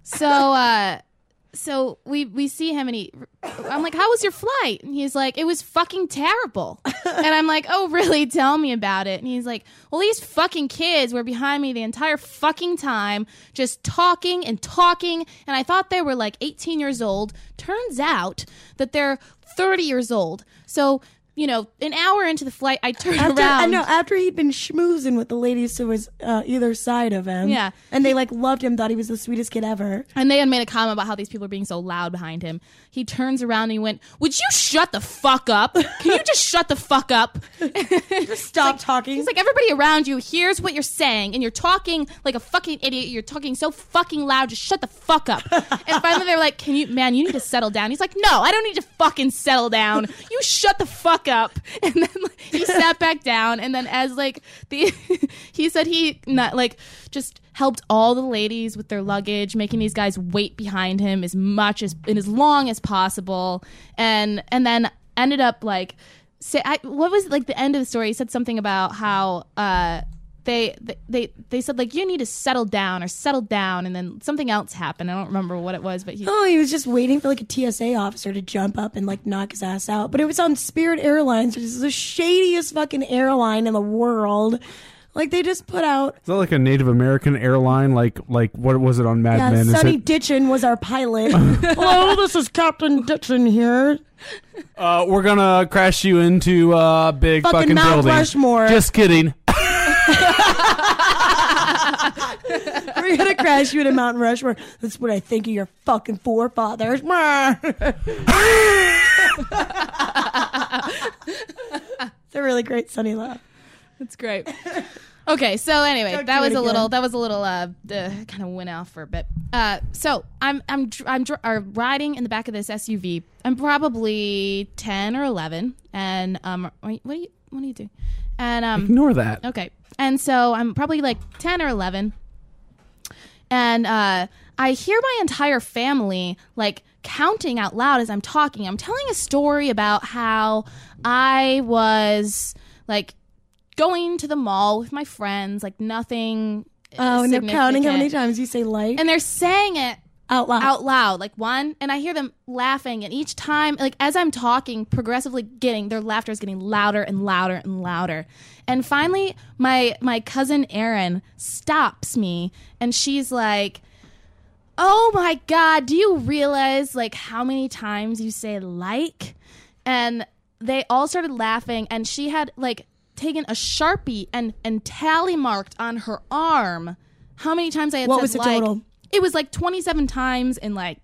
So we see him, and I'm like, how was your flight? And he's like, it was fucking terrible. And I'm like, oh, really? Tell me about it. And he's like, well, these fucking kids were behind me the entire fucking time, just talking and talking. And I thought they were like 18 years old. Turns out that they're 30 years old. So, an hour into the flight, I turned around. After he'd been schmoozing with the ladies who was either side of him. Yeah. And they like loved him, thought he was the sweetest kid ever. And they had made a comment about how these people are being so loud behind him. He turns around and he went, would you shut the fuck up? Can you just shut the fuck up? Stop talking. He's like, everybody around you hears what you're saying, and you're talking like a fucking idiot. You're talking so fucking loud. Just shut the fuck up. And finally they're like, you need to settle down. He's like, no, I don't need to fucking settle down. You shut the fuck up. And then he sat back down, and then as he said he not like just helped all the ladies with their luggage, making these guys wait behind him as much as and as long as possible, and then ended up like what was like the end of the story? He said something about how they said like, you need to settle down, and then something else happened. I don't remember what it was, but he was just waiting for like a TSA officer to jump up and like knock his ass out. But it was on Spirit Airlines, which is the shadiest fucking airline in the world. Like they just put out. Is that like a Native American airline? Like what was it on Mad Men? Sonny Ditchin was our pilot. Hello, this is Captain Ditchin here. We're gonna crash you into a big fucking Mount building. Rushmore. Just kidding. We're gonna crash you into Mount Rushmore. That's what I think of your fucking forefathers. It's a really great Sonny laugh. That's great. Okay, so anyway, Don't that do was it a little again. kind of went off for a bit. So I'm riding in the back of this SUV. I'm probably 10 or 11, and what are you? what are you doing? And Ignore that. okay. And so I'm probably like 10 or 11. And I hear my entire family like counting out loud as I'm talking. I'm telling a story about how I was like going to the mall with my friends, like nothing. Oh, and they're counting how many significant. times you say like And they're saying it out loud. like one, and I hear them laughing, and each time, like as I'm talking, progressively their laughter is getting louder and louder and louder. And finally my cousin Erin stops me, and she's like, oh my God, do you realize like how many times you say like? And they all started laughing, and she had like taken a Sharpie and tally marked on her arm how many times I had What said was the like. total? It was like 27 times in like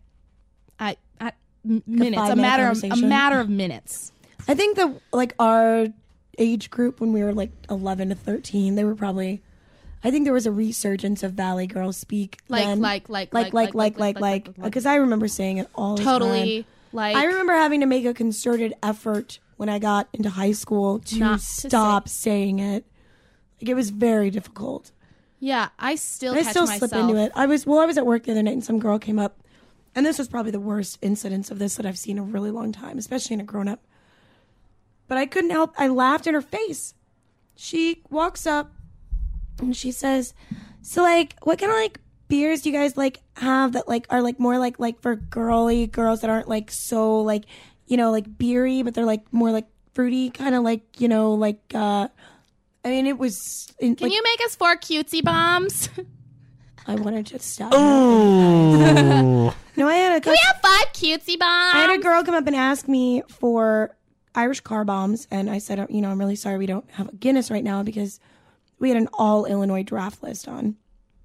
minutes, a 5-minute matter conversation. of minutes. I think that like our age group when we were like 11 to 13, they were probably. I think there was a resurgence of Valley Girls speak. Like, then. like, Because I remember saying it all the time. Totally. Like, I remember having to make a concerted effort when I got into high school to Not to stop saying it. Like it was very difficult. yeah, I still I catch still myself. slip into it. I was at work the other night and some girl came up, and this was probably the worst incidence of this that I've seen in a really long time, especially in a grown up. But I couldn't help. I laughed in her face. She walks up and she says, "So like, what kind of like beers do you guys like have that like are like more like for girly girls that aren't like so like like beery, but they're like more like fruity, kind of like like." I mean, it was. Can you make us 4 cutesy bombs? I wanted to stop. Oh. No, I had a. Can we have 5 cutesy bombs? I had a girl come up and ask me for Irish car bombs, and I said, I'm really sorry we don't have a Guinness right now because we had an all Illinois draft list on.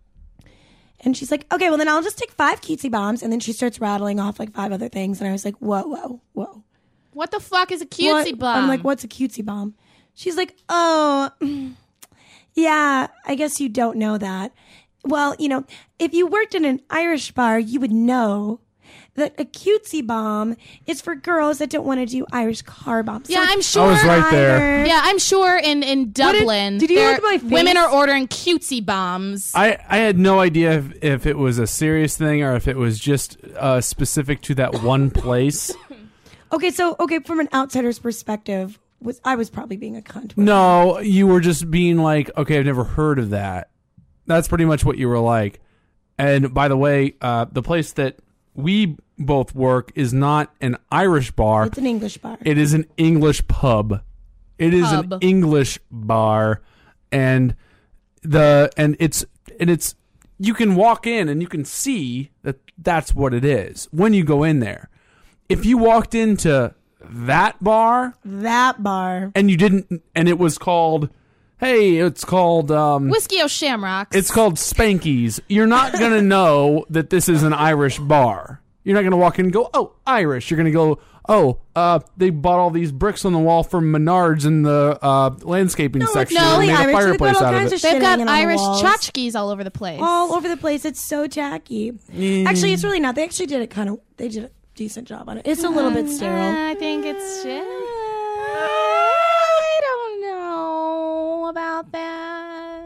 And she's like, okay, well then I'll just take 5 cutesy bombs, and then she starts rattling off like 5 other things, and I was like, whoa. What the fuck is a cutesy What? bomb? I'm like, what's a cutesy bomb? She's like, oh, yeah, I guess you don't know that. Well, if you worked in an Irish bar, you would know that a cutesy bomb is for girls that don't want to do Irish car bombs. Yeah, So I'm it's sure. I was right there. either- Yeah, I'm sure in Dublin, did you there- look at my face? women are ordering cutesy bombs. I had no idea if it was a serious thing or if it was just specific to that one place. Okay, from an outsider's perspective, I was probably being a cunt. No, you were just being like, okay, I've never heard of that. That's pretty much what you were like. And by the way, the place that we both work is not an Irish bar. It's an English bar. It is an English pub. It is an Pub. English bar, and it's you can walk in and you can see that that's what it is when you go in there. If you walked into that bar and you didn't, and it was called, it's called Whiskey O'Shamrocks. it's called Spanky's. You're not going to know that this is an Irish bar. You're not going to walk in and go, oh, Irish. You're going to go, they bought all these bricks on the wall from Menards in the landscaping section no, and made Irish. a fireplace They've got all out of kinds it. of They've shit got hanging on the Irish walls. tchotchkes all over the place. all over the place. It's so tacky. Actually, it's really not. They actually did they did a decent job on it. It's a little bit sterile. I think it's shit. I don't know about that.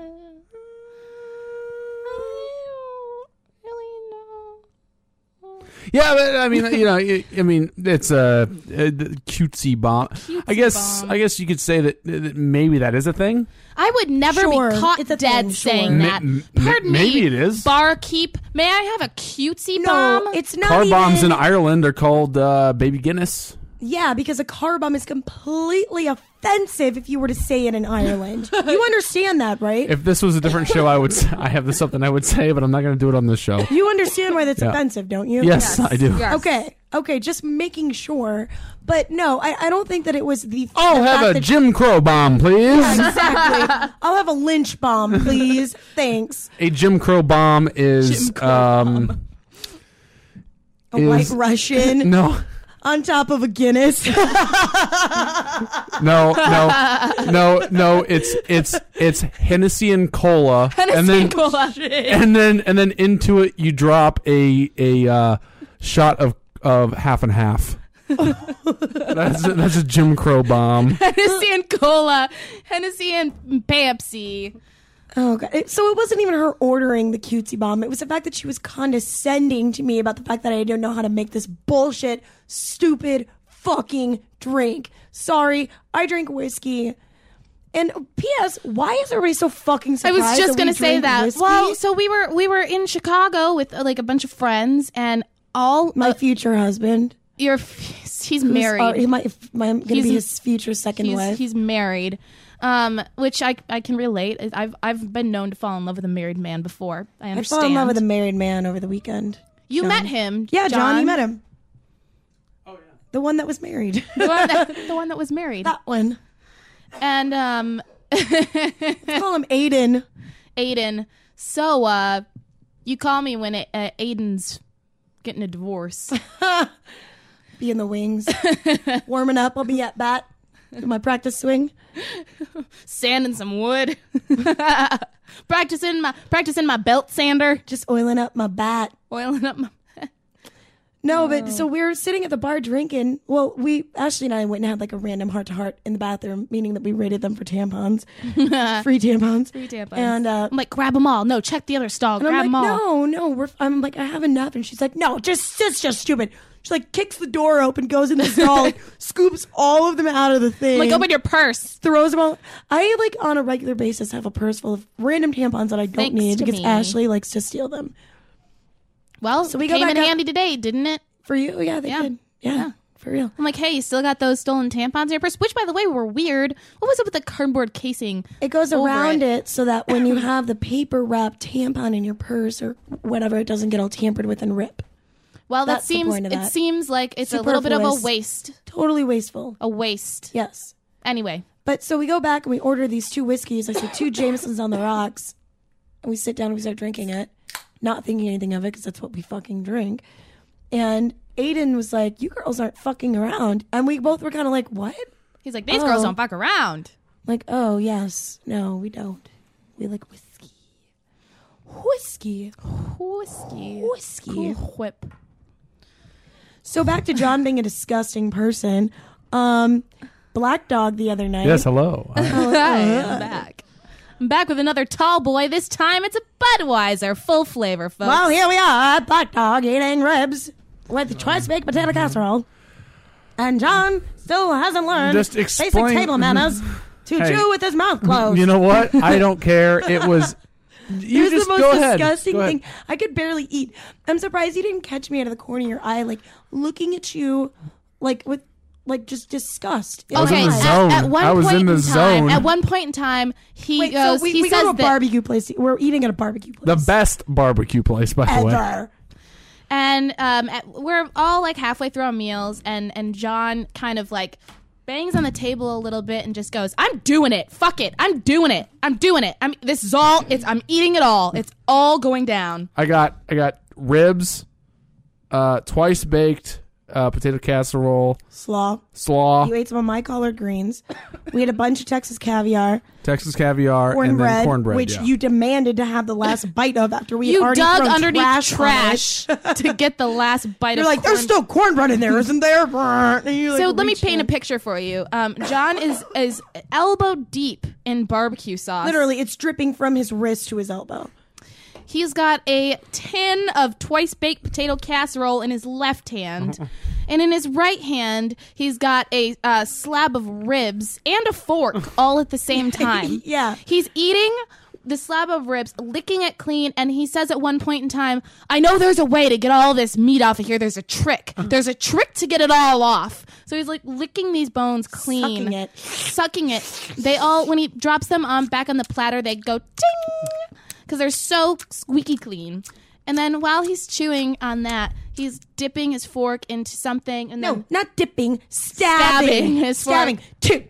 I don't really know. Yeah, but I mean, it's a cutesy bomb. I guess you could say that maybe that is a thing. I would never Sure, be caught it's a dead thing, saying sure. that. Pardon me, maybe it is. Barkeep, may I have a cutesy No, bomb? it's not. Car bombs even, in Ireland are called Baby Guinness. Yeah, because a car bomb is completely offensive if you were to say it in Ireland. You understand that, right? If this was a different show, I would. I have something I would say, but I'm not going to do it on this show. You understand why that's Yeah. offensive, don't you? Yes, I do. Yes. Okay, just making sure. But no, I don't think that it was the. I'll the have fact a that- Jim Crow bomb, please. Exactly. I'll have a lynch bomb, please. Thanks. A Jim Crow bomb is A white is- Russian no. on top of a Guinness. No. It's Hennessy and cola, and then into it you drop a shot of half and half. That's a Jim Crow bomb. Hennessy and cola, Hennessy and Pepsi. Oh god! So it wasn't even her ordering the cutesy bomb. It was the fact that she was condescending to me about the fact that I don't know how to make this bullshit, stupid, fucking drink. Sorry, I drink whiskey. And P.S. Why is everybody so fucking surprised? I was just gonna say that. Whiskey? Well, so we were in Chicago with like a bunch of friends, and all my future husband. He's married. He might gonna be his future second wife. He's married. Which I can relate. I've been known to fall in love with a married man before. I understand. I fell in love with a married man over the weekend. You John. met him, yeah, John. You met him. Oh yeah. The one that was married. the one that was married. That one. And let's call him Aiden. Aiden. So you call me when Aiden's getting a divorce. Be in the wings, warming up. I'll be at bat. Do my practice swing. Sanding some wood. practicing my belt sander. Just oiling up my bat. Oiling up my No, but so we were sitting at the bar drinking. Well, Ashley and I went and had like a random heart-to-heart in the bathroom, meaning that we rated them for tampons. Free tampons. Free tampons. And I'm like, grab them all. No, check the other stall. and Grab I'm them like, all. no, I'm like, I have enough. And she's like, no, it's just stupid. She like kicks the door open, goes in the stall, like, scoops all of them out of the thing. Like, open your purse. Throws them all. I like on a regular basis have a purse full of random tampons that I don't Thanks need to because me. Ashley likes to steal them. Well, So we so go came back in up- handy today, didn't it? For you? Yeah, they Yeah. did. Yeah, for real. I'm like, hey, you still got those stolen tampons in your purse? Which, by the way, were weird. What was it with the cardboard casing? It goes over around it so that when you have the paper wrapped tampon in your purse or whatever, it doesn't get all tampered with and rip. Well, That's the point of it that. seems like it's a little bit of a Superfluous. waste. Totally wasteful. A waste. Yes. Anyway, But so we go back and we order these 2 whiskeys. I said 2 Jamesons on the rocks. And we sit down and we start drinking it, not thinking anything of it because that's what we fucking drink. And Aiden was like, you girls aren't fucking around. And we both were kind of like, what? he's like, these girls Oh. don't fuck around. Like, oh, yes. No, we don't. We like whiskey. Whiskey. Whiskey. Whiskey. Cool whip. So back to John being a disgusting person. Black Dog the other night. Yes, hello. Hi, I'm back. I'm back with another tall boy. This time it's a Budweiser, full flavor, folks. Well, here we are, Black Dog eating ribs with twice baked potato casserole. And John still hasn't learned Just basic explain- table manners to Hey. chew with his mouth closed. You know what? I don't care. It was. It You was just the most go ahead. disgusting Go ahead. thing. I could barely eat. I'm surprised you didn't catch me out of the corner of your eye, like looking at you, like with, like just disgust. in Okay, in my the eyes. zone. at one I was point in the in time, zone. at one point in time, he Wait, goes. so we he go says to a that, barbecue place. We're eating at a barbecue place. The best barbecue place, by the way. ever. and we're all like halfway through our meals, and John kind of like bangs on the table a little bit and just goes, "I'm doing it. Fuck it. I'm doing it. I'm doing it. This is all. I'm eating it all. It's all going down." I got ribs, twice baked potato casserole, Slaw. slaw, You ate some of my collard greens. We had a bunch of Texas caviar, Texas caviar, and cornbread, then cornbread. which yeah. you demanded to have the last bite of after we had You already dug thrown underneath trash. on it. to get the last bite You're of like, there's corn- still cornbread in there, isn't there? And you, like, So let me reach paint a in. picture for you. John is elbow deep in barbecue sauce. Literally, it's dripping from his wrist to his elbow. He's got a tin of twice baked potato casserole in his left hand. And in his right hand, he's got a slab of ribs and a fork all at the same time. Yeah. He's eating the slab of ribs, licking it clean, and he says at one point in time, "I know there's a way to get all this meat off of here. There's a trick. There's a trick to get it all off." So he's like licking these bones clean. Sucking it. They all, when he drops them back on the platter, they go ding! Because they're so squeaky clean. And then while he's chewing on that, he's dipping his fork into something. And No, then not dipping, stabbing his fork. stabbing.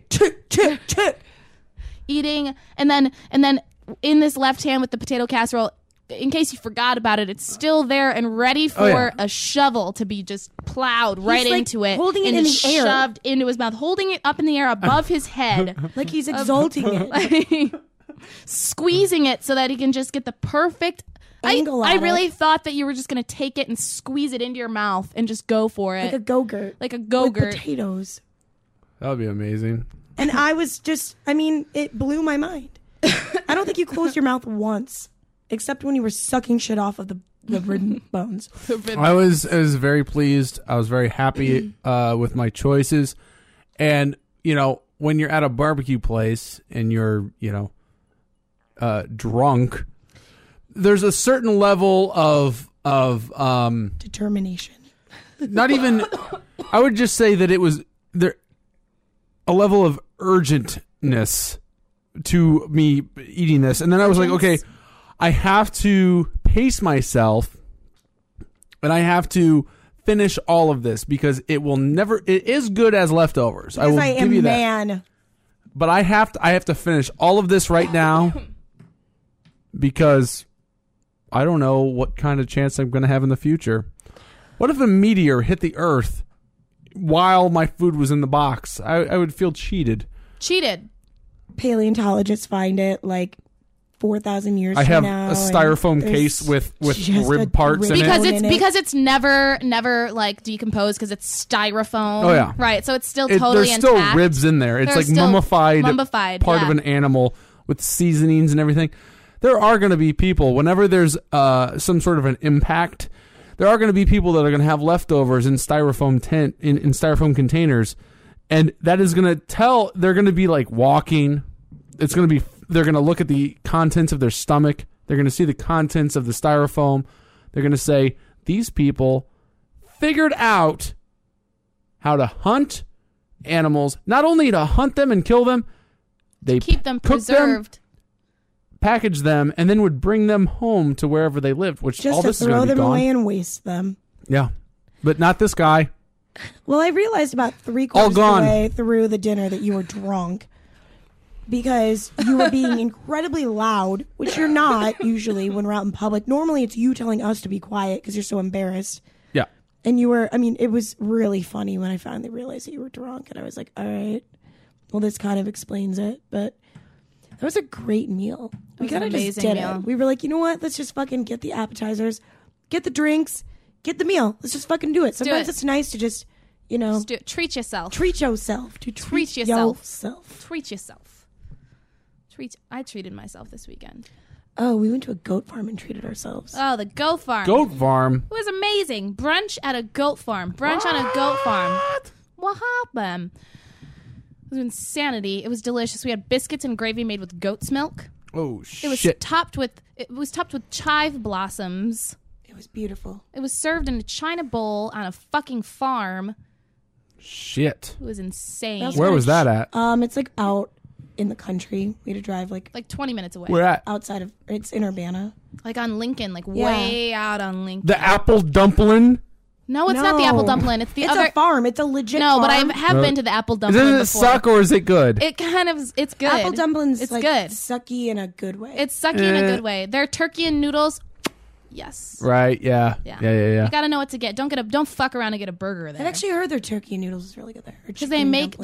Tick. eating. And then in this left hand with the potato casserole, in case you forgot about it, it's still there and ready for yeah. a shovel to be just plowed right like, into it. holding it and in the air. shoved into his mouth, holding it up in the air above his head. Like he's exalting it. Squeezing it so that he can just get the perfect angle I at really it. thought that you were just going to take it and squeeze it into your mouth and just go for it. Like a Go-Gurt. Like a With Go-Gurt. potatoes. That would be amazing. And I was just, I mean, it blew my mind. I don't think you closed your mouth once, except when you were sucking shit off of the ridden bones. I was very pleased. I was very happy with my choices. And, you know, when you're at a barbecue place and you're, you know, drunk, there's a certain level of Determination. not even, I would just say that it was there a level of urgentness to me eating this. And then I was like, okay, I have to pace myself and I have to finish all of this because it is good as leftovers. Because I give am you that. man. But I have to finish all of this right now because I don't know what kind of chance I'm going to have in the future. What if a meteor hit the earth while my food was in the box? I would feel cheated. Cheated. Paleontologists find it like 4,000 years I from have now. a styrofoam and case there's with just rib a parts in rib it. Because bone it's in it. because it's never like decomposed because it's styrofoam. Oh, yeah. Right. So it's still totally There's still intact. ribs in there. It's There's like still mummified part yeah. of an animal with seasonings and everything. There are going to be people, whenever there's some sort of an impact, there are going to be people that are going to have leftovers in styrofoam in styrofoam containers. And that is going to they're going to be like walking. They're going to look at the contents of their stomach. They're going to see the contents of the styrofoam. They're going to say, these people figured out how to hunt animals, not only to hunt them and kill them, they Keep them cook preserved. package them, and then would bring them home to wherever they lived, which just all to this is going throw to be them gone. away and waste them. Yeah. But not this guy. Well, I realized about All three-quarters of the gone. way through the dinner that you were drunk because you were being incredibly loud, which you're not usually when we're out in public. Normally, it's you telling us to be quiet because you're so embarrassed. Yeah. And you were, I mean, it was really funny when I finally realized that you were drunk. And I was like, all right, well, this kind of explains it. But that was a great meal. We was kind an of just amazing did meal. it. We were like, you know what? Let's just fucking get the appetizers, get the drinks, get the meal. Let's just fucking do it. Sometimes it. it's nice to just, you know, Just do it. Treat yourself. treat yourself. To treat yourself. yourself. Treat yourself. I treated myself this weekend. Oh, we went to a goat farm and treated ourselves. Oh, the goat farm. Goat farm. It was amazing. Brunch at a goat farm. Brunch on a goat farm. What happened? It was insanity. It was delicious. We had biscuits and gravy made with goat's milk. Oh, It was shit. topped with chive blossoms. It was beautiful. It was served in a china bowl on a fucking farm. Shit. It was insane. That's Where was that at? It's like out in the country. We had to drive like Like 20 minutes away. Where at? outside of, it's in Urbana. Like on Lincoln, like Yeah. way out on Lincoln. The apple dumpling? No, it's not the apple No. dumpling. It's the It's other. a farm. It's a legit No, but I farm. have been to the apple dumpling Does it before. suck or is it good? It kind of, it's good. Apple dumplings It's like good. sucky in a good way. It's sucky in a good way. Their turkey and noodles, yes. Right, yeah. You gotta know what to get. Don't fuck around and get a burger there. I've actually heard their turkey and noodles is really good there. because they make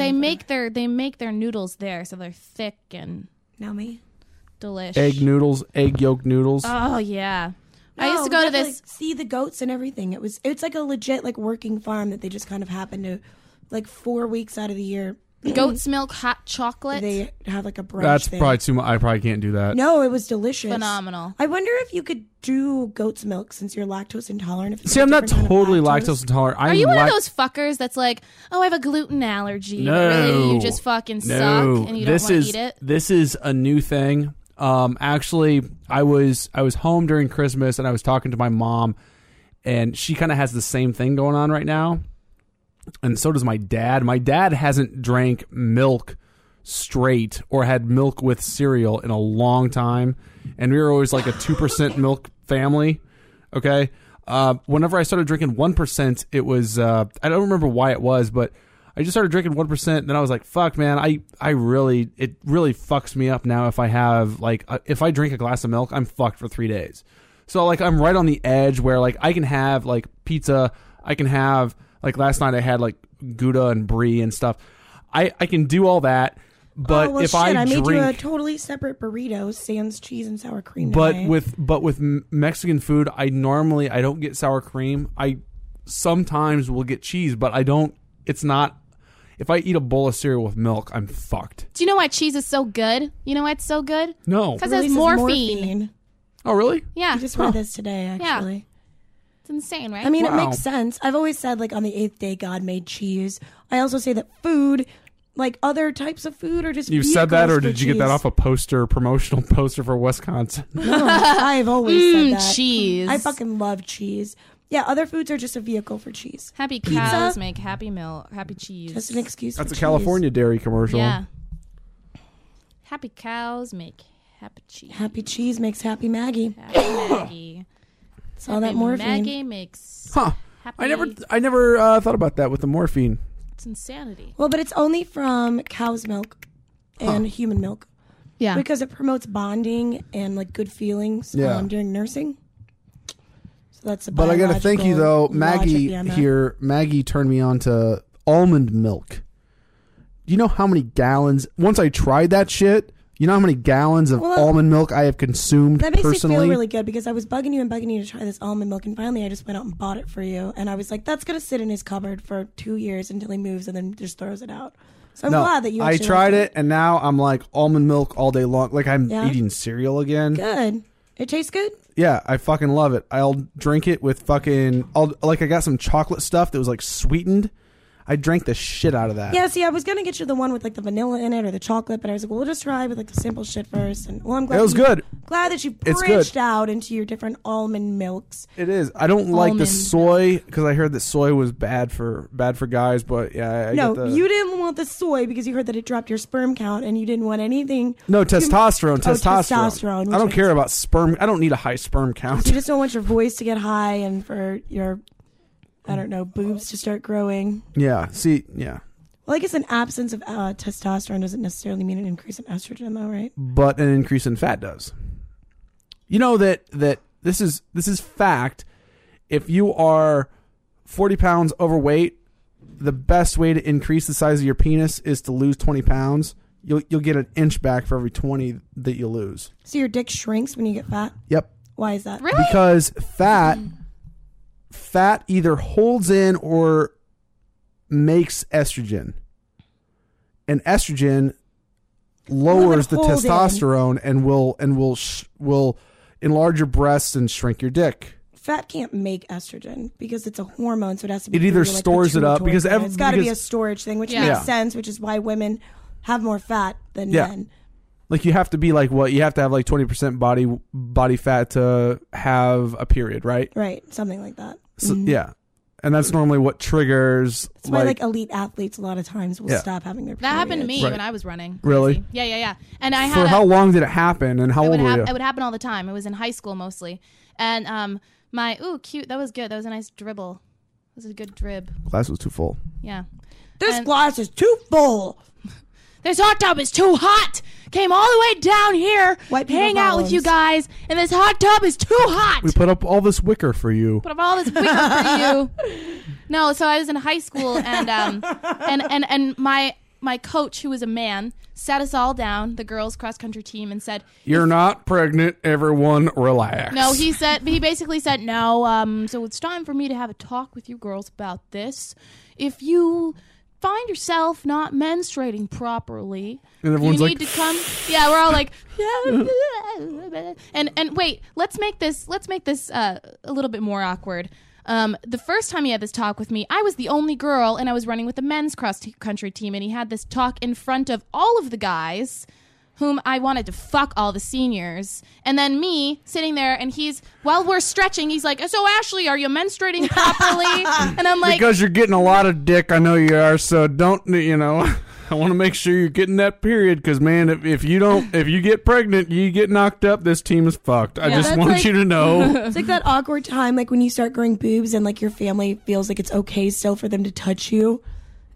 their noodles there, so they're thick and Now me. delish. Egg noodles, egg yolk noodles. Oh yeah. I No, used to we go to got this. like, see the goats and everything. It's like a legit like working farm that they just kind of happen to, like 4 weeks out of the year. Goat's milk hot chocolate. They have like a brunch. That's thing. probably too much. I probably can't do that. No, it was delicious. Phenomenal. I wonder if you could do goat's milk since you're lactose intolerant. If it's See, a I'm not different kind of totally lactose intolerant. Are you one of those fuckers that's like, oh, I have a gluten allergy? No. But really, you just fucking suck and you don't want to eat it? This is a new thing. Actually, I was home during Christmas and I was talking to my mom, and she kind of has the same thing going on right now, and so does my dad. My dad hasn't drank milk straight or had milk with cereal in a long time, and we were always like a 2% milk family. Okay, whenever I started drinking 1%, it was I don't remember why it was, but I just started drinking 1%, and then I was like, fuck, man, it really fucks me up now if I have, like, if I drink a glass of milk, I'm fucked for 3 days. So, like, I'm right on the edge where, like, I can have, like, pizza, I can have, like, last night I had, like, Gouda and Brie and stuff. I can do all that, But oh, well, if shit, I made you a drink, totally separate burrito, sans cheese and sour cream. but tonight. with Mexican food, I don't get sour cream. I sometimes will get cheese, but I don't. It's not. If I eat a bowl of cereal with milk, I'm fucked. Do you know why cheese is so good? You know why it's so good? No. Because Releases it's morphine. Oh, really? Yeah. I just read this today, actually. It's insane, right? I mean, Wow. it makes sense. I've always said, like, on the 8th day, God made cheese. I also say that food, like other types of food, are just You've said that, vehicles or for did you get that cheese. off a promotional poster for Wisconsin? No, I've always said that. cheese. I fucking love cheese. Yeah, other foods are just a vehicle for cheese. Happy Pizza? cows make happy milk, happy cheese. Just an excuse That's for a cheese. California dairy commercial. Yeah. Happy cows make happy cheese. Happy cheese makes happy Maggie. Happy Maggie. It's all that Happy morphine. Maggie makes Huh. happy. I never thought about that with the morphine. It's insanity. Well, but it's only from cow's milk and human milk Yeah. because it promotes bonding and like good feelings Yeah. during nursing. So that's a But I got to thank you though, biological Maggie logic behind that. here. Maggie turned me on to almond milk. Do you know how many gallons? Once I tried that shit, you know how many gallons of Well, almond milk I have consumed That makes personally? me feel really good because I was bugging you to try this almond milk, and finally I just went out and bought it for you. And I was like, that's gonna sit in his cupboard for 2 years until he moves, and then just throws it out. So I'm No, glad that you. I actually tried liked it, and now I'm like almond milk all day long. Like I'm Yeah? eating cereal again. Good. It tastes good. Yeah, I fucking love it. I'll drink it with fucking. I got some chocolate stuff that was like sweetened. I drank the shit out of that. Yeah. See, I was gonna get you the one with like the vanilla in it or the chocolate, but I was like, well, we'll just try with like the simple shit first. And well, I'm glad It was good. Glad that you It's branched good. out into your different almond milks. It is. I don't like the Almond. soy because I heard that soy was bad for guys. But yeah, I No, get the, you didn't want the soy because you heard that it dropped your sperm count, and you didn't want anything. No, testosterone. testosterone, I don't which care about sperm. I don't need a high sperm count. You just don't want your voice to get high and for your, I don't know, boobs to start growing. Yeah. See. Yeah. Well, I guess an absence of testosterone doesn't necessarily mean an increase in estrogen, though, right? But an increase in fat does. You know that this is fact. If you are 40 pounds overweight, the best way to increase the size of your penis is to lose 20 pounds. You'll get an inch back for every 20 that you lose. So your dick shrinks when you get fat? Yep. Why is that? Really? Because fat either holds in or makes estrogen. And estrogen lowers the hold in. testosterone and will enlarge your breasts and shrink your dick. Fat can't make estrogen because it's a hormone, so it has to be. It either through, like, stores it up pituitary because gland. It's got to be a because- storage thing, which Yeah. makes Yeah. sense, which is why women have more fat than Yeah. men. Like you have to be like what? You have to have like 20% body fat to have a period, right? Right, something like that. So, yeah. And that's normally what triggers That's why, like, elite athletes a lot of times will Yeah. stop having their That happened to me periods. Right. when I was running. Really? Crazy. Yeah, yeah, yeah. And I had for how long did it happen and how old were you? It would happen all the time. It was in high school mostly. And cute. That was good. That was a nice dribble. That was a good drib. Class was too full. Yeah. This And- glass is too full. This hot tub is too hot. Came all the way down here, White people hang out with you problems. guys, and this hot tub is too hot. We put up all this wicker for you. Put up all this wicker for you. No, so I was in high school, and and my coach, who was a man, sat us all down, the girls cross country team, and said, You're not pregnant. Everyone relax. "No." He basically said, "No. So it's time for me to have a talk with you girls about this. If you find yourself not menstruating properly, And everyone's you like, need to come." Yeah, we're all like, yeah. And wait, let's make this a little bit more awkward. The first time he had this talk with me, I was the only girl, and I was running with the men's cross country team, and he had this talk in front of all of the guys, whom I wanted to fuck all the seniors, and then me sitting there, and while we're stretching, he's like, "So Ashley, are you menstruating properly?" And I'm like, because you're getting a lot of dick, I know you are. So don't, I want to make sure you're getting that period. Because man, if you get pregnant, you get knocked up. This team is fucked. I just That's want like- you to know. It's like that awkward time, like when you start growing boobs and like your family feels like it's okay still for them to touch you.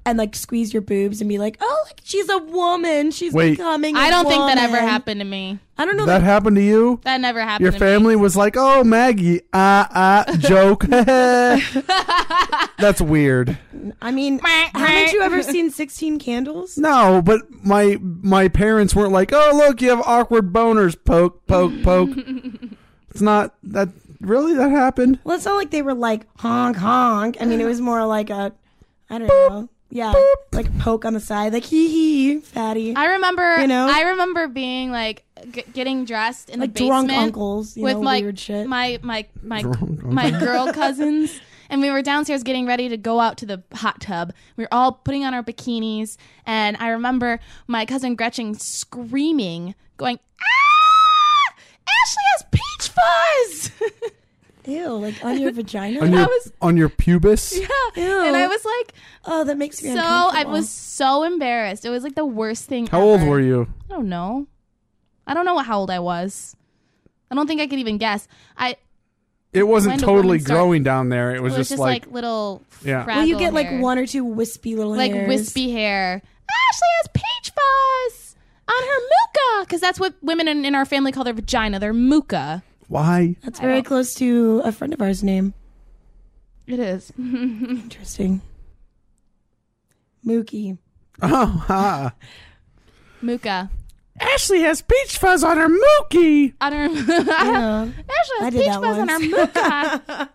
and like squeeze your boobs and be like, oh, like, she's a woman. She's Wait. becoming. I don't think that ever woman." happened to me. I don't know. That happened to you? That never happened Your to family me. was like, "Oh, Maggie, joke." That's weird. I mean, haven't you ever seen 16 Candles? No, but my parents weren't like, "Oh, look, you have awkward boners." Poke, poke, poke. It's not that really that happened. Well, it's not like they were like honk honk. I mean, it was more like I don't know. Yeah, like poke on the side, like hee hee, fatty. I remember, You know? I remember being like getting dressed in like the basement drunk uncles, you with know, like weird shit. my Drunk girl cousins, and we were downstairs getting ready to go out to the hot tub. We were all putting on our bikinis, and I remember my cousin Gretchen screaming, going, "Ah! Ashley has peach fuzz!" Ew, like on your vagina. On your pubis. Yeah, Ew. and I was like, Oh, that makes me so uncomfortable. I was so embarrassed. It was like the worst thing. How old ever. were you? I don't know. I don't know how old I was. I don't think I could even guess. It wasn't When do totally women start- growing down there. It was It was just like little. Yeah. Well, you get fraggle like hair. one or two wispy little like hairs. wispy hair. Ashley has peach fuzz on her muka, because that's what women in our family call their vagina. Their muka. why? That's very close to a friend of ours' name. It is. Interesting. Mookie. Oh, ha. Muka. Ashley has peach fuzz on her mookie. On her. Yeah. Ashley I has did peach that fuzz on her once. muka.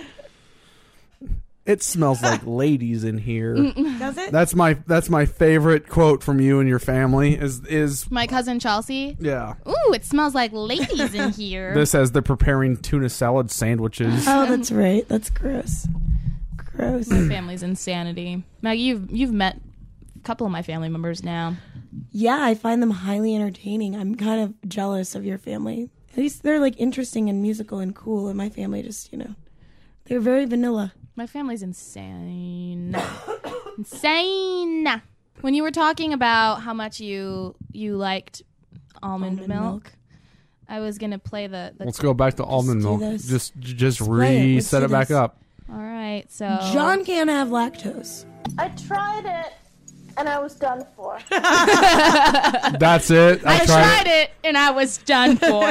It smells like ladies in here. Does it? That's my favorite quote from you and your family is My cousin Chelsea. yeah. Ooh, it smells like ladies in here. This as they're preparing tuna salad sandwiches. Oh, that's right. That's gross. Gross. My family's insanity. Maggie, you've met a couple of my family members now. Yeah, I find them highly entertaining. I'm kind of jealous of your family. At least they're like interesting and musical and cool, and my family just, they're very vanilla. My family's insane. Insane. When you were talking about how much you liked almond milk, I was gonna play the Let's go back to almond do milk. this. Just play it. Let's reset do it back this. up. All right, so John can't have lactose. I tried it and I was done for. That's it. I tried it and I was done for.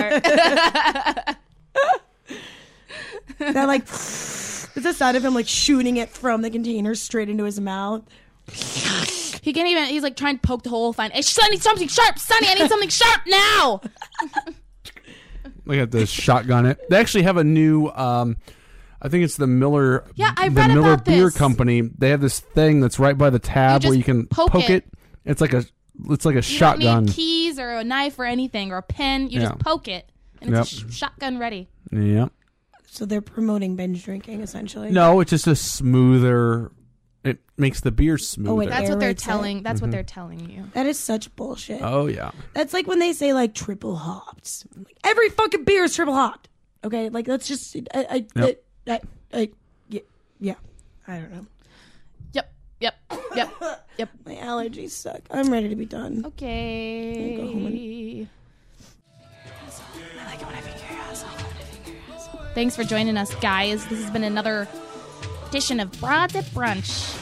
That like, it's the sound of him like shooting it from the container straight into his mouth. He can't even. He's like trying to poke the hole. Fine. Hey, Sonny, something sharp. Sonny, I need something sharp now. Look at this shotgun. It. They actually have a new. I think it's the Miller. Yeah, I the read Miller about Beer this. Company. They have this thing that's right by the tab You where just you can poke it. It's like a You shotgun. don't need keys or a knife or anything or a pen. You Yeah. just poke it, and it's shotgun ready. Yeah. So they're promoting binge drinking essentially. No, it's just a smoother. It makes the beer smoother. wait, That's what they're Aerates it. telling. That's what they're telling you. That is such bullshit. Oh yeah. That's like when they say like triple hopped. Like, every fucking beer is triple hopped. Okay, like that's just yeah. I don't know. Yep. My allergies suck. I'm ready to be done. Okay. Go home I like it when I finger your asshole. Thanks for joining us, guys. This has been another edition of Broads at Brunch.